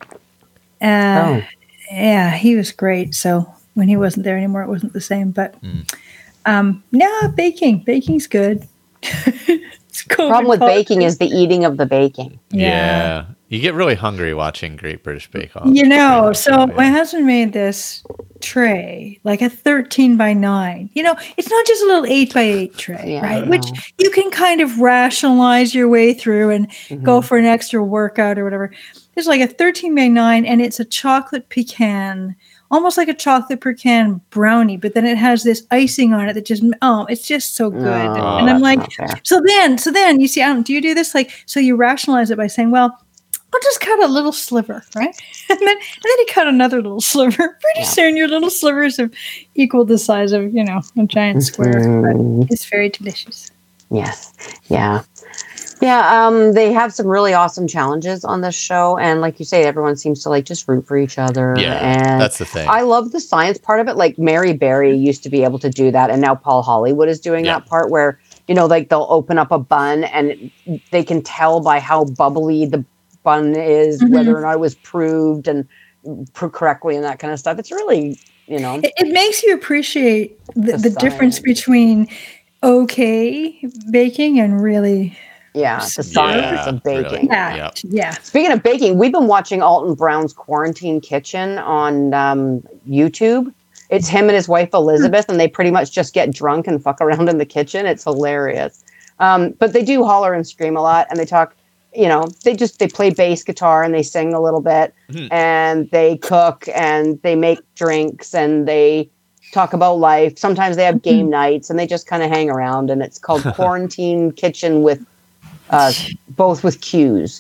Uh, Oh. Yeah, he was great. So when he wasn't there anymore, it wasn't the same. But Mm. um, no, baking, baking's good. The problem with baking is the eating of the baking. Yeah. Yeah. You get really hungry watching Great British Bake Off. You know, Pretty so much, yeah. my husband made this tray, like a thirteen by nine. You know, it's not just a little eight by eight tray, Yeah, right? I Which know. you can kind of rationalize your way through and go for an extra workout or whatever. It's like a thirteen by nine, and it's a chocolate pecan, almost like a chocolate pecan brownie, but then it has this icing on it that just, oh, it's just so good. No, and I'm that's like, not fair. so then, so then you see, I don't, do you do this? Like, so you rationalize it by saying, well, I'll just cut a little sliver, right? And then, and then you cut another little sliver. Pretty Yeah. soon, your little slivers have equaled the size of, you know, a giant square. Mhm. But it's very delicious. Yes. Yeah. Yeah. Um, they have some really awesome challenges on this show. And like you say, everyone seems to like just root for each other. Yeah, and that's the thing. I love the science part of it. Like Mary Berry used to be able to do that. And now Paul Hollywood is doing Yeah. that part where, you know, like they'll open up a bun and it, they can tell by how bubbly the bun is, Mhm. whether or not it was proved and proved correctly and that kind of stuff. It's really, you know, It, it makes you appreciate the, The the difference science. between okay baking and really, yeah, the science Yeah, of baking. really. yeah, Yep. yeah. Speaking of baking, we've been watching Alton Brown's Quarantine Kitchen on um, YouTube. It's him and his wife Elizabeth, and they pretty much just get drunk and fuck around in the kitchen. It's hilarious. Um, but they do holler and scream a lot, and they talk. You know, they just they play bass guitar and they sing a little bit, Mhm. and they cook and they make drinks and they talk about life. Sometimes they have game nights and they just kind of hang around. And it's called Quarantine Kitchen with uh, both with cues.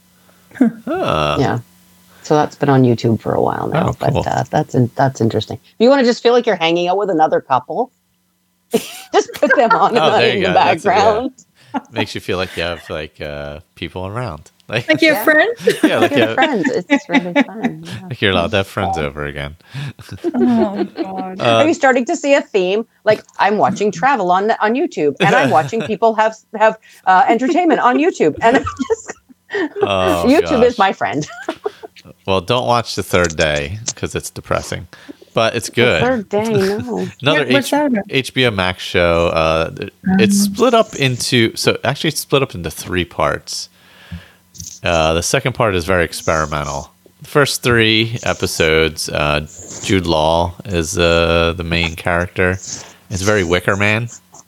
Huh. Yeah. So that's been on YouTube for a while now, Oh, cool. but uh, that's in, that's interesting. If you want to just feel like you're hanging out with another couple, just put them on Oh, there in you the go. That's- yeah. background. Makes you feel like you have like uh, people around. Like, Like your Yeah. friend? yeah, like, Your you friends, it's really fun. Yeah. like you're allowed to have friends over again. Oh, God. Are Uh, you starting to see a theme? Like I'm watching travel on on YouTube, and I'm watching people have have uh, entertainment on YouTube, and I'm just oh, YouTube is gosh. my friend. Well, don't watch the third day because it's depressing, but it's good. Third day, no. Another Yeah, what's H- that about? H B O Max show. Uh, th- it's split up into so actually it's split up into three parts. Uh, the second part is very experimental. The first three episodes, uh, Jude Law is uh, the main character. It's very Wicker Man.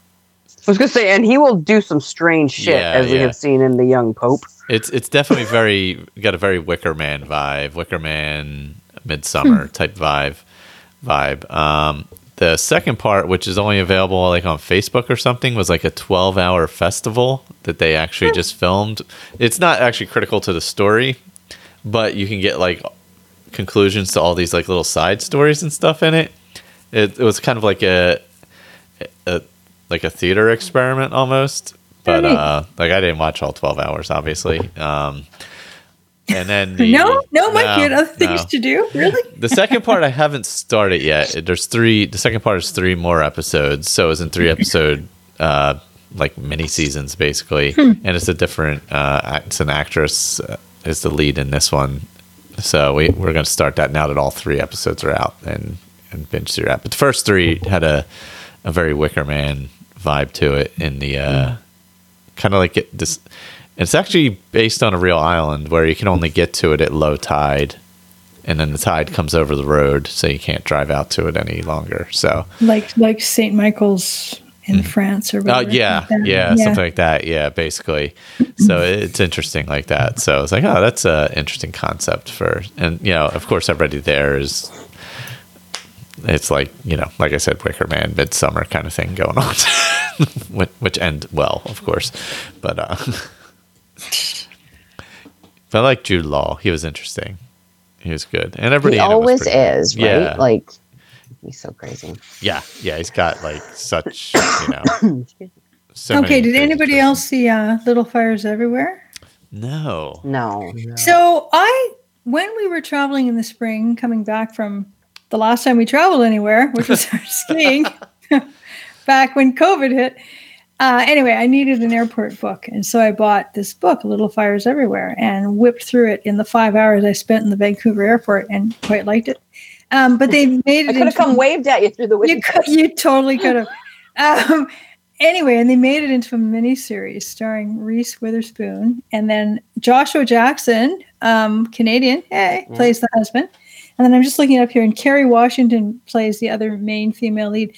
I was gonna say, and he will do some strange shit, Yeah, as we yeah. have seen in The Young Pope. It's it's definitely very got a very Wicker Man vibe, Wicker Man Midsummer type vibe vibe. Um, the second part, which is only available like on Facebook or something, was like a twelve hour festival that they actually just filmed. It's not actually critical to the story, but you can get like conclusions to all these like little side stories and stuff in it. It, it was kind of like a, a like a theater experiment almost. But Neat. uh, like I didn't watch all twelve hours, obviously. Um, and then the, No, no, Mike, you had other things no. to do. Really? The second part I haven't started yet. There's three. The second part is three more episodes, so it's in three episode uh, like mini seasons basically, and it's a different. Uh, act- it's an actress uh, is the lead in this one, so we we're gonna start that now that all three episodes are out and and binge through that. But the first three had a a very Wicker Man vibe to it in the. Uh, Kind of like it, this, it's actually based on a real island where you can only get to it at low tide, and then the tide comes over the road, so you can't drive out to it any longer. So, Like like Saint Michael's in France or oh whatever. yeah, like that. yeah, something like that. Yeah, basically. So it's interesting like that. So it's like, oh, that's a interesting concept for, and you know, of course, everybody there is. It's like, you know, like I said, Wicker Man, Midsummer kind of thing going on, which, which end well, of course. But uh, but I like Jude Law. He was interesting. He was good, and everybody. He in it was always pretty good. is, right? Yeah, Like he's so crazy. yeah, yeah. He's got like such, you know. So Okay, many did things. anybody else see uh, Little Fires Everywhere? No. No. So I, when we were traveling in the spring, coming back from the last time we traveled anywhere, which was our skiing, back when COVID hit. Uh, anyway, I needed an airport book, and so I bought this book, Little Fires Everywhere, and whipped through it in the five hours I spent in the Vancouver airport, and quite liked it. Um, but they made it. I could have into- come waved at you through the window. You could, you totally could have. Um, anyway, and they made it into a miniseries starring Reese Witherspoon, and then Joshua Jackson, um, Canadian, hey, Yeah. plays the husband. And then I'm just looking it up here, and Kerry Washington plays the other main female lead.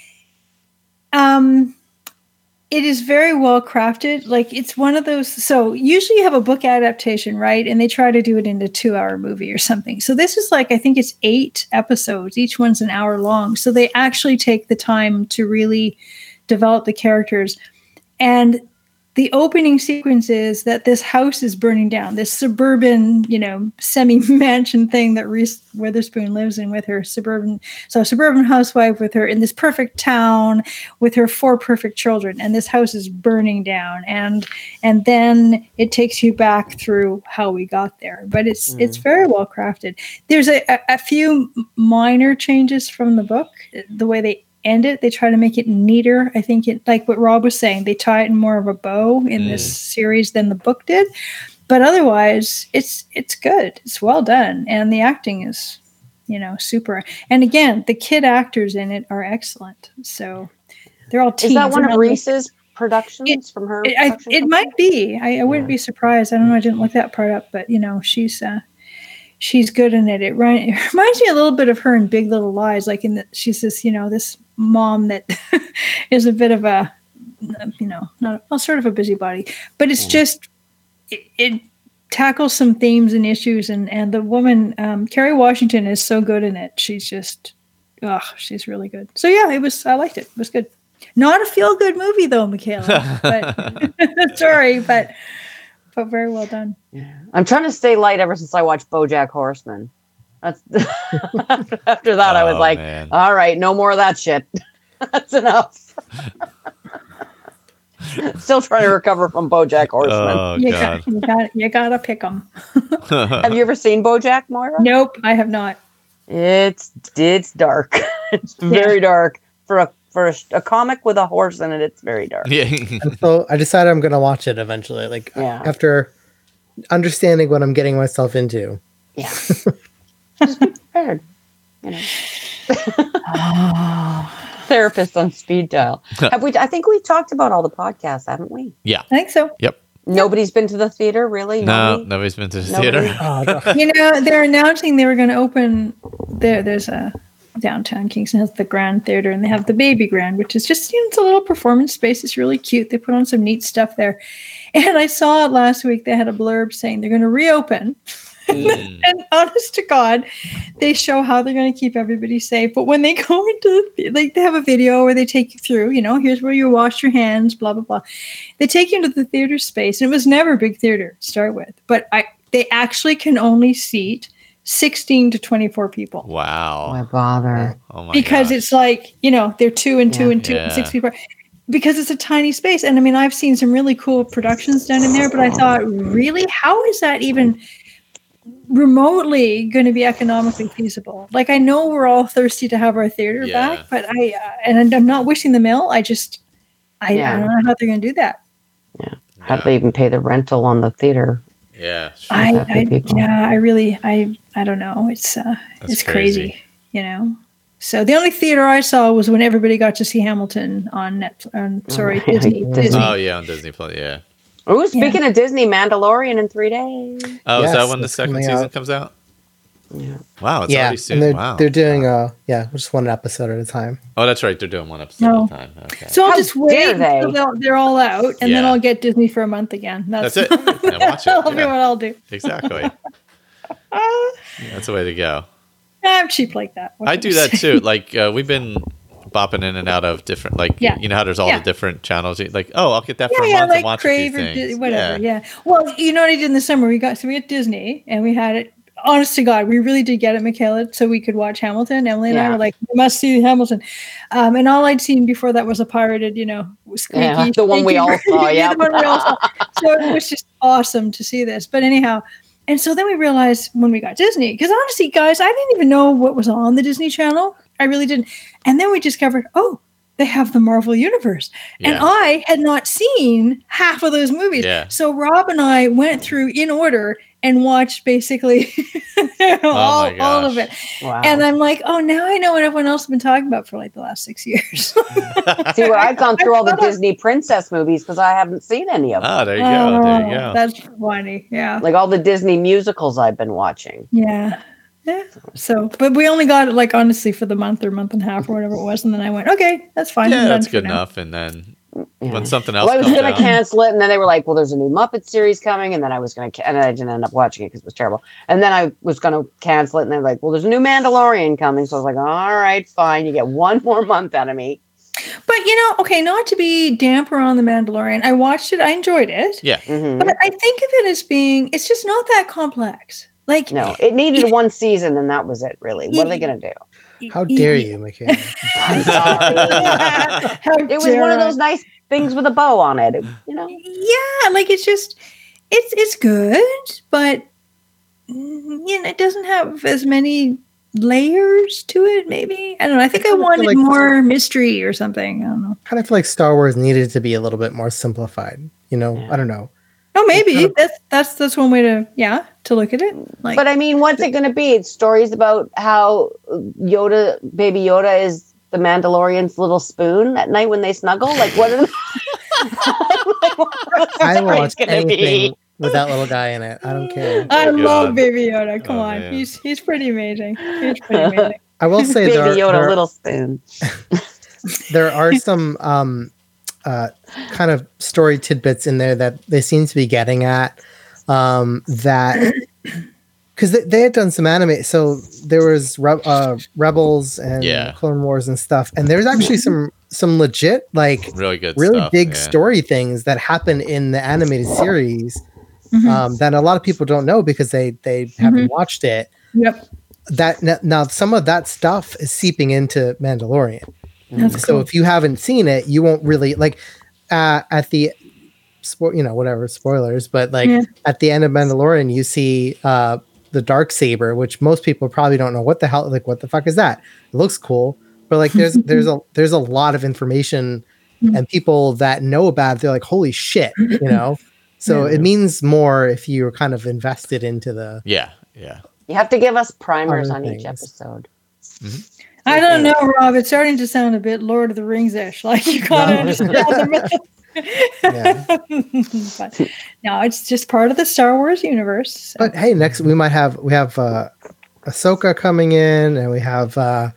Um, it is very well crafted. Like, it's one of those. So usually you have a book adaptation, right? And they try to do it in a two-hour movie or something. So this is like, I think it's eight episodes. Each one's an hour long. So they actually take the time to really develop the characters. And the opening sequence is that this house is burning down, this suburban, you know, semi-mansion thing that Reese Witherspoon lives in with her suburban, so suburban housewife with her in this perfect town with her four perfect children, and this house is burning down, and and then it takes you back through how we got there. But it's mm. it's very well crafted. There's a, a, a few minor changes from the book, the way they end it. They try to make it neater. I think it, like what Rob was saying, they tie it in more of a bow in mm. this series than the book did. But otherwise, it's it's good. It's well done, and the acting is, you know, super. And again, the kid actors in it are excellent. So they're all teens. Is that one of like, Reese's productions it, from her? It, I, it might be. I, I wouldn't yeah. be surprised. I don't know. I didn't look that part up, but you know, she's. Uh, She's good in it. It, run, it reminds me a little bit of her in Big Little Lies. Like in the, she's this, you know, this mom that is a bit of a, you know, not well, sort of a busybody. But it's just it, it tackles some themes and issues, and and the woman, um, Kerry Washington, is so good in it. She's just, oh, she's really good. So yeah, it was. I liked it. It was good. Not a feel good movie though, Michaela. But sorry, but. But very well done. Yeah. I'm trying to stay light ever since I watched BoJack Horseman. That's after that, oh, I was like, man. All right, no more of that shit. That's enough. Still trying to recover from BoJack Horseman. Oh, you, God. Got, you, got, you gotta pick them. Have you ever seen BoJack, Moira? Nope, I have not. It's it's dark. It's very yeah. dark for a for a, a comic with a horse in it. It's very dark. Yeah. And so I decided I'm gonna watch it eventually. Like yeah. after understanding what I'm getting myself into. Yeah. Just be prepared. You know. Therapist on speed dial. Have we? I think we talked about all the podcasts, haven't we? Yeah. I think so. Yep. Nobody's been to the theater, really? No, Nobody? nobody's been to the Nobody? theater. Oh, you know, they're announcing they were going to open. There, there's a downtown Kingston has the Grand Theater, and they have the Baby Grand, which is just, you know, it's a little performance space. It's really cute. They put on some neat stuff there. And I saw it last week. They had a blurb saying they're going to reopen. Mm. And honest to God, they show how they're going to keep everybody safe. But when they go into, the, like, they have a video where they take you through, you know, here's where you wash your hands, blah, blah, blah. They take you into the theater space. And it was never a big theater to start with. But I, they actually can only seat sixteen to twenty-four people. Wow. Why bother? Oh my Because gosh. it's like, you know, they're two and two Yeah. and two Yeah. and six people. Because it's a tiny space. And I mean, I've seen some really cool productions done in there, but I thought, really? How is that even remotely going to be economically feasible? Like, I know we're all thirsty to have our theater Yeah. back, but I, uh, and I'm not wishing them ill. I just, I, Yeah. I don't know how they're going to do that. Yeah. How do they even pay the rental on the theater? Yeah. Sure. I, happy I people. yeah, I really, I, I don't know. It's, uh, That's it's crazy. crazy. you know? So the only theater I saw was when everybody got to see Hamilton on Netflix. Um, sorry, Oh, Disney. Disney. Disney. Oh yeah, on Disney Plus. Yeah. Oh, speaking of Disney, Mandalorian in three days. Oh, is Yes, that when the it's second coming season out. comes out? Yeah. Wow, it's yeah, already soon. and they're Wow. they're doing uh yeah just one episode at a time. Oh, that's right. They're doing one episode No. at a time. Okay. So I'll How just dare wait they? until they're, they're all out, and then Yeah. I'll get Disney for a month again. That's, That's it. Yeah, watch it. That'll be Yeah. what I'll do. Exactly. That's the way to go. I'm cheap like that. What I can do that say? too. Like uh, we've been bopping in and out of different, like Yeah. you know how there's all Yeah. the different channels. Like, oh, I'll get that for Yeah, a yeah, month like and watch Crave a or few Di- things. whatever. Yeah. Well, you know what I did in the summer? We got so we had Disney, and we had it. Honest to God, we really did get it, Michaela, so we could watch Hamilton. Emily and I Yeah. were like, we must see Hamilton. Um, and all I'd seen before that was a pirated, you know, squeaky. Yeah, the one we all saw, yeah. the one we all saw. So it was just awesome to see this. But anyhow, and so then we realized when we got Disney, because honestly, guys, I didn't even know what was on the Disney Channel. I really didn't. And then we discovered, oh, they have the Marvel Universe. And Yeah. I had not seen half of those movies. Yeah. So Rob and I went through in order and watched basically all, my all of gosh. it. Wow. And I'm like, oh, now I know what everyone else has been talking about for like the last six years. See, where I've gone through all the Disney princess movies because I haven't seen any of them. Oh, there you go. There you Oh, go. That's funny. Yeah. Like all the Disney musicals I've been watching. Yeah. Yeah. So, but we only got it like honestly for the month or month and a half or whatever it was. And then I went, okay, that's fine. I'm Yeah, done that's for good now. enough. And then Yeah. when something else Well, I was comes going out, to cancel it, and then they were like, "Well, there's a new Muppet series coming," and then I was going to, and I didn't end up watching it because it was terrible. And then I was going to cancel it, and they're like, "Well, there's a new Mandalorian coming," so I was like, "All right, fine, you get one more month out of me." But you know, okay, not to be damper on the Mandalorian. I watched it. I enjoyed it. yeah, Mhm. But I think of it as being, it's just not that complex. Like, No, it needed one season, and that was it. Really, what are they going to do? How dare you, Michaela? I'm sorry. How It was dare one of I. those nice things with a bow on it. It- you know. Yeah, like it's just, it's it's good, but mm, you know, it doesn't have as many layers to it. Maybe I don't know. I think I, kinda feel wanted like- more mystery or something. I don't know. Kind of feel like Star Wars needed to be a little bit more simplified. You know, Yeah. I don't know. Oh, maybe kind of- that's that's that's one way to yeah to look at it. Like, But I mean, what's it going to be? It's stories about how Yoda, Baby Yoda, is the Mandalorian's little spoon at night when they snuggle. Like, what are? like, what are the I will stories watch gonna anything be? with that little guy in it. I don't care. I Oh, love God. Baby Yoda. Come Oh, on, man. he's he's pretty amazing. He's pretty amazing. I will say Baby there, Yoda, there, little spoon. there are some um, uh, kind of story tidbits in there that they seem to be getting at. Um, that because they, they had done some anime, so there was Re- uh, Rebels and Yeah. Clone Wars and stuff, and there's actually some some legit like really good, really stuff, big yeah. story things that happen in the animated series Mhm. um, that a lot of people don't know because they they haven't watched it. Yep, That n- now some of that stuff is seeping into Mandalorian. that's So cool. if you haven't seen it, you won't really like uh, at the spo- you know whatever spoilers, but like Yeah. at the end of Mandalorian, you see uh, the dark saber, which most people probably don't know what the hell like what the fuck is that. It looks cool, but like there's there's a there's a lot of information and people that know about it, they're like holy shit, you know. So it means more if you're kind of invested into the Yeah, yeah. You have to give us primers Other on things. each episode. I don't know, Rob. It's starting to sound a bit Lord of the Rings-ish. Like you gotta No. understand the myth. Yeah. But no, it's just part of the Star Wars universe. So. But hey, next we might have we have uh Ahsoka coming in, and we have uh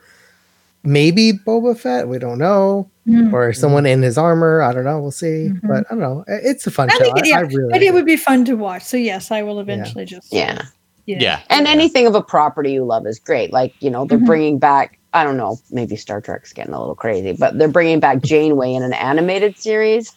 maybe Boba Fett. We don't know, Mm. or someone in his armor. I don't know. We'll see. But I don't know. I- It's a fun I show. think it, I, yeah, I really. I think it like would be fun to watch. So yes, I will eventually just Yeah. Yeah. And anything of a property you love is great. Like, you know, they're Mhm. bringing back, I don't know, maybe Star Trek's getting a little crazy, but they're bringing back Janeway in an animated series.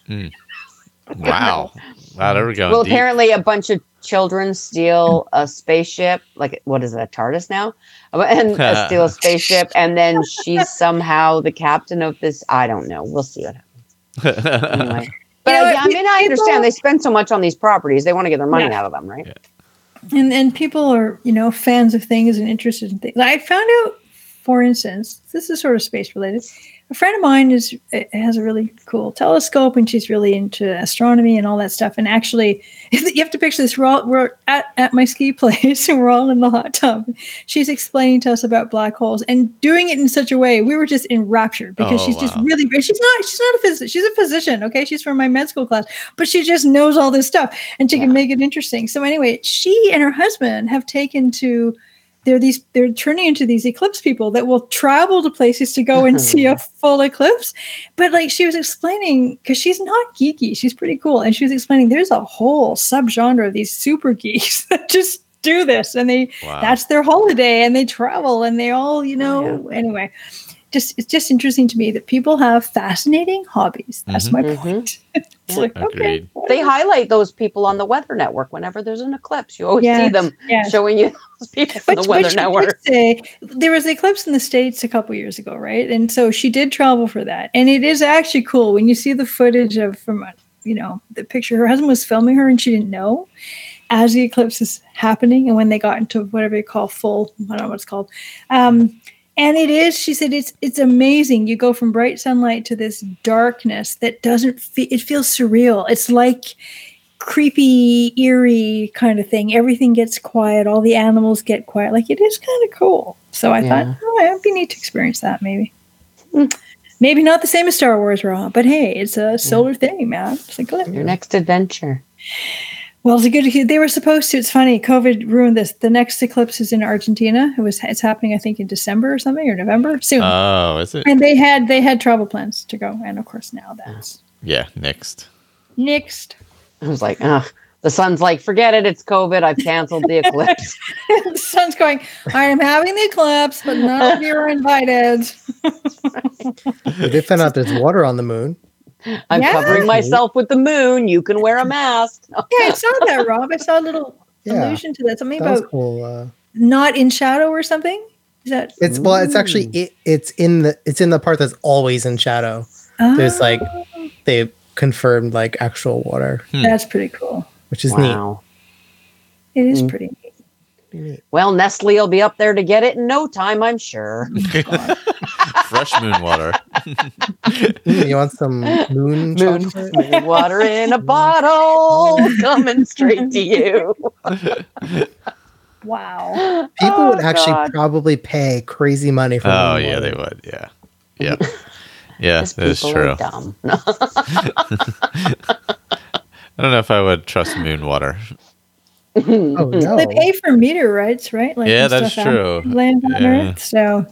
Wow. Wow, there we go. Well, Deep. apparently a bunch of children steal a spaceship. Like, what is it, a TARDIS now? And uh, steal a spaceship. And then she's somehow the captain of this. I don't know. We'll see what happens. Anyway. But You know uh, what, yeah, I mean, I people- understand they spend so much on these properties. They want to get their money Yeah. out of them, right? Yeah. and and people are you know fans of things and interested in things. I found out, for instance, this is sort of space related. A friend of mine is has a really cool telescope, and she's really into astronomy and all that stuff. And actually, you have to picture this: we're all we're at, at my ski place, and we're all in the hot tub. She's explaining to us about black holes and doing it in such a way we were just enraptured because Oh, she's just wow. really she's not she's not a physicist, she's a physician. Okay, she's from my med school class, but she just knows all this stuff and she Yeah. can make it interesting. So anyway, she and her husband have taken to they're these they're turning into these eclipse people that will travel to places to go and see a full eclipse. But like she was explaining, because she's not geeky, she's pretty cool, and she was explaining there's a whole subgenre of these super geeks that just do this, and they Wow. that's their holiday, and they travel, and they all you know anyway. Just it's just interesting to me that people have fascinating hobbies. That's Mhm. my Mhm. point. It's like okay, Agreed. They highlight those people on the Weather Network whenever there's an eclipse. You always see Yes, them yes. showing you those people on the Weather you Network. did say, there was an eclipse in the States a couple years ago, right? And so she did travel for that. And it is actually cool when you see the footage of from, you know, the picture. Her husband was filming her and she didn't know as the eclipse is happening. And when they got into whatever you call full, I don't know what it's called. Um, And it is, she said, it's it's amazing. You go from bright sunlight to this darkness that doesn't feel, it feels surreal. It's like creepy, eerie kind of thing. Everything gets quiet. All the animals get quiet. Like, it is kind of cool. So I Yeah. thought, oh, it'd be neat to experience that maybe. Maybe not the same as Star Wars Raw, but hey, it's a solar thing, man. It's like, let- Your next adventure. well, it's a good. They were supposed to. It's funny. COVID ruined this. The next eclipse is in Argentina. It was. It's happening, I think, in December or something, or November soon. Oh, is it? and they had they had travel plans to go, and of course now that's Yeah, next. nixed. I was like, ugh. The sun's like, forget it. It's COVID. I've canceled the eclipse. The sun's going. I am having the eclipse, but none of you are invited. They did find out there's water on the moon. I'm Yeah. covering myself with the moon. You can wear a mask. Yeah, I saw that, Rob. I saw a little Yeah. allusion to that. Something That was about cool. Uh, not in shadow or something. Is that? it's well, it's actually it, it's in the it's in the part that's always in shadow. There's like they confirmed like actual water, Oh, that's pretty cool. which is Wow. It is Mm. pretty neat. neat. Well, Nestle will be up there to get it in no time, I'm sure. Fresh moon water. Mm, you want some moon, Moon, chocolate? moon water in a bottle coming straight to you. Wow. People Oh, would actually God. probably pay crazy money for. Oh moon yeah, water. they would. Yeah, yeah, yeah. These That is people true. are dumb. No. I don't know if I would trust moon water. Oh no! They pay for meteorites, right? Like Yeah, and that's stuff out- true. Land on Yeah. Earth, so.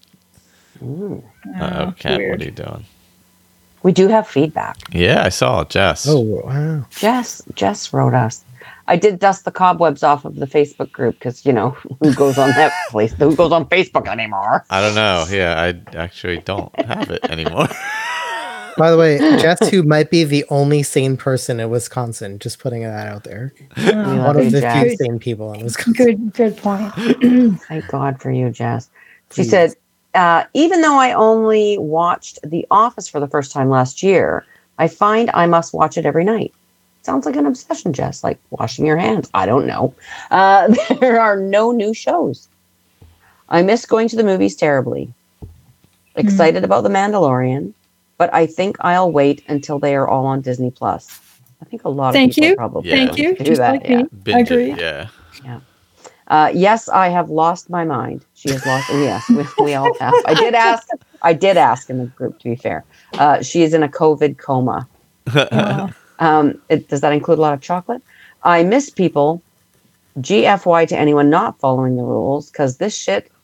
Ooh. Uh, Oh, Cat, weird. what are you doing? We do have feedback. Yeah, I saw Jess. Oh wow! Jess, Jess wrote us. I did dust the cobwebs off of the Facebook group because, you know, who goes on that place? Who goes on Facebook anymore? I don't know. Yeah, I actually don't have it anymore. By the way, Jess, who might be the only sane person in Wisconsin, just putting that out there. We Oh, love One you, of the few Jess. sane people in Wisconsin. good, good point. Thank God for you, Jess. She Please. said, uh, even though I only watched The Office for the first time last year, I find I must watch it every night. Sounds like an obsession, Jess, like washing your hands. I don't know. Uh, there are no new shows. I miss going to the movies terribly. Excited about The Mandalorian, but I think I'll wait until they are all on Disney Plus. I think a lot of Thank people you. probably Yeah. Thank you. do Just that. like yeah. me. Binge Agreed. it. Yeah. Uh, yes, I have lost my mind. She has lost. And yes, we, we all have. I did ask. I did ask in the group. To be fair, uh, she is in a COVID coma. Oh, Um, it, does that include a lot of chocolate? I miss people. G F Y to anyone not following the rules, because this shit to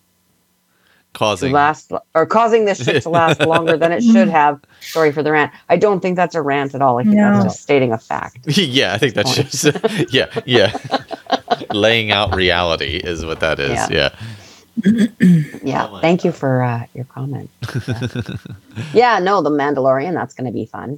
Causing. last or causing this shit to last longer than it should have. Sorry for the rant. I don't think that's a rant at all. I think No. that's just stating a fact. Yeah, I think that's just. Yeah, yeah. Laying out reality is what that is. Yeah. Yeah. Yeah. Oh my Thank you for uh, your comment. Yeah. No, the Mandalorian. That's going to be fun.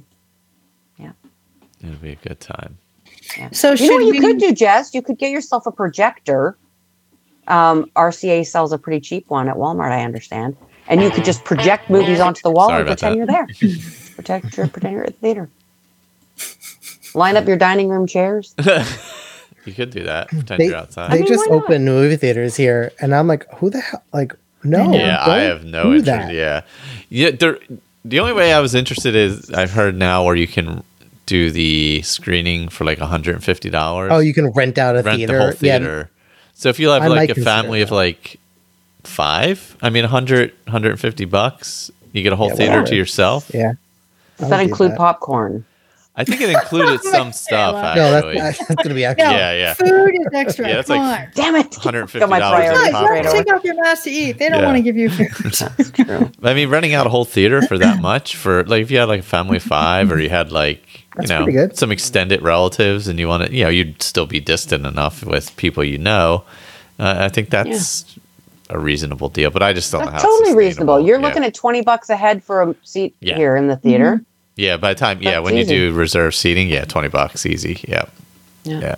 It'll be a good time. so You should know what you we? could do, Jess? You could get yourself a projector. Um, R C A sells a pretty cheap one at Walmart, I understand. And you could just project movies onto the wall Sorry and about pretend that. you're there. Protect your pretend you're at the theater. Line up your dining room chairs. You could do that. Pretend They, you're outside. they mean, just why not? opened movie theaters here, and I'm like, who the hell? Like, no. yeah, I don't have no do interest. that. Yeah, yeah. There, the only way I was interested is I've heard now where you can do the screening for like one hundred fifty dollars. Oh, you can rent out a rent theater. the whole theater. So if you have I like might a consider family of that. like five, I mean, one hundred, one hundred fifty bucks, you get a whole Yeah, theater whatever. to yourself. Yeah. Does I that would do include that. popcorn? I think it included some stuff No, actually. that's, that's gonna be No, extra. Yeah, yeah. Food is extra. Yeah, that's Come like- on. Damn it! one hundred fifty Got my dollars priorities in No, you straight have away. to take off your mask to eat. They don't Yeah. want to give you food. That's true. I mean, renting out a whole theater for that much for like if you had like a family of five or you had like That's you know pretty good. some extended relatives and you want to you know you'd still be distant enough with people you know. Uh, I think that's a reasonable deal, but I just don't know how That's it's totally reasonable. sustainable. You're Yeah. looking at twenty bucks a head for a seat Yeah. here in the theater. Yeah, by the time yeah, That's when easy. you do reserve seating, yeah, twenty bucks easy. Yeah. Yeah. Yeah.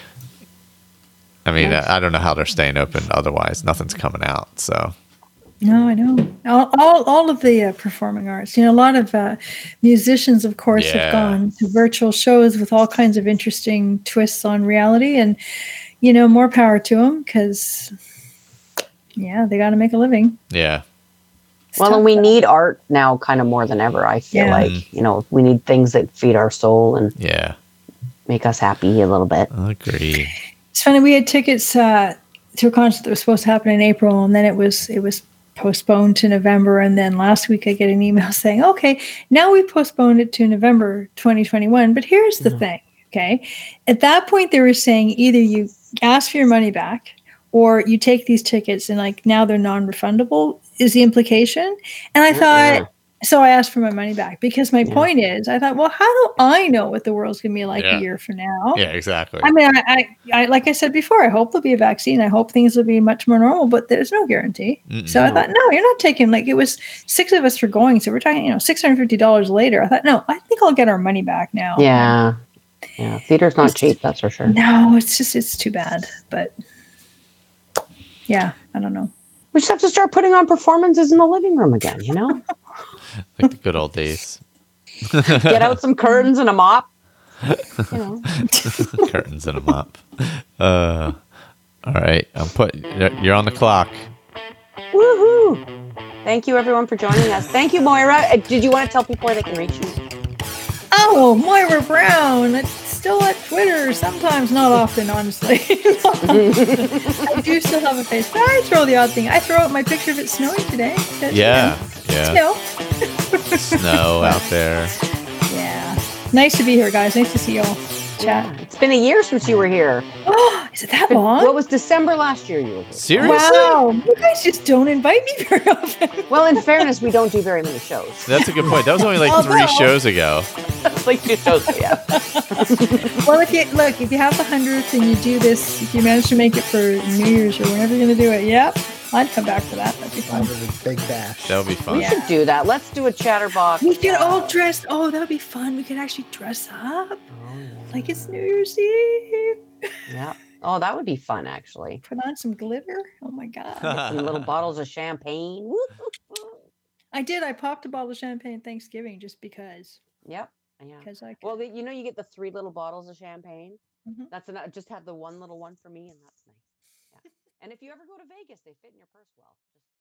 I mean, Nice. I, I don't know how they're staying open otherwise. Nothing's coming out. So, No, I know. All, all, all of the uh, performing arts. You know, a lot of uh, musicians, of course, Yeah. have gone to virtual shows with all kinds of interesting twists on reality. And, you know, more power to them because Yeah, they got to make a living. Yeah. It's Well, tough, and we though. need art now kind of more than ever. I feel Yeah. like, you know, we need things that feed our soul and Yeah. make us happy a little bit. Agreed. It's funny. We had tickets uh, to a concert that was supposed to happen in April, and then it was it was postponed to November. And then last week, I get an email saying, "Okay, now we postponed it to November twenty twenty-one." But here's the Mhm. thing. Okay, at that point, they were saying either you ask for your money back, or you take these tickets and like now they're non-refundable. Is the implication? And I thought. Uh-uh. So I asked for my money back because my Yeah. point is, I thought, well, how do I know what the world's going to be like Yeah. a year from now? Yeah, exactly. I mean, I, I, I, like I said before, I hope there'll be a vaccine. I hope things will be much more normal, but there's no guarantee. Mm-mm. So I thought, no, you're not taking, like, it was six of us for going. So we're talking, you know, six hundred fifty dollars later. I thought, no, I think I'll get our money back now. Yeah. Yeah. Theater's not It's- cheap, that's for sure. No, it's just, it's too bad. But yeah, I don't know. We just have to start putting on performances in the living room again, you know? Like the good old days. Get out some curtains and a mop. You know. Curtains and a mop. Uh, all right. I'm put. You're on the clock. Woohoo! Thank you, everyone, for joining us. Thank you, Moira. Uh, Did you want to tell people where they can reach you? Oh, Moira Brown. It's still at Twitter. Sometimes, not often, honestly. I do still have a face, but I throw the odd thing. I throw out my picture of it snowing today. But, Yeah. you Yeah. know, Snow out there. yeah. Nice to be here, guys. Nice to see you all. Chat. Yeah. It's been a year since you were here. Oh, is it that long? What was December last year you were here? Seriously? Wow. You guys just don't invite me very often. Well, in fairness, we don't do very many shows. That's a good point. That was only like Oh, three no. shows ago. like two shows, yeah. Well, if you look, if you have the hundredth and you do this, if you manage to make it for New Year's or whenever you're going to do it, yep, I'd come back for that. That'd be fun. Under the big bash. That would be fun. We should do that. Let's do a chatterbox. We could all uh, dress. Oh, that would be fun. We could actually dress up like it's New Year's Eve. Yeah. Oh, that would be fun, actually. Put on some glitter. Oh my god! Some little bottles of champagne. Woo. I did. I popped a bottle of champagne Thanksgiving just because. Yep. Yeah. Because I. Could. Well, the, you know, you get the three little bottles of champagne. Mhm. That's enough. Just have the one little one for me, and that's nice. Yeah. And if you ever go to Vegas, they fit in your purse well. Just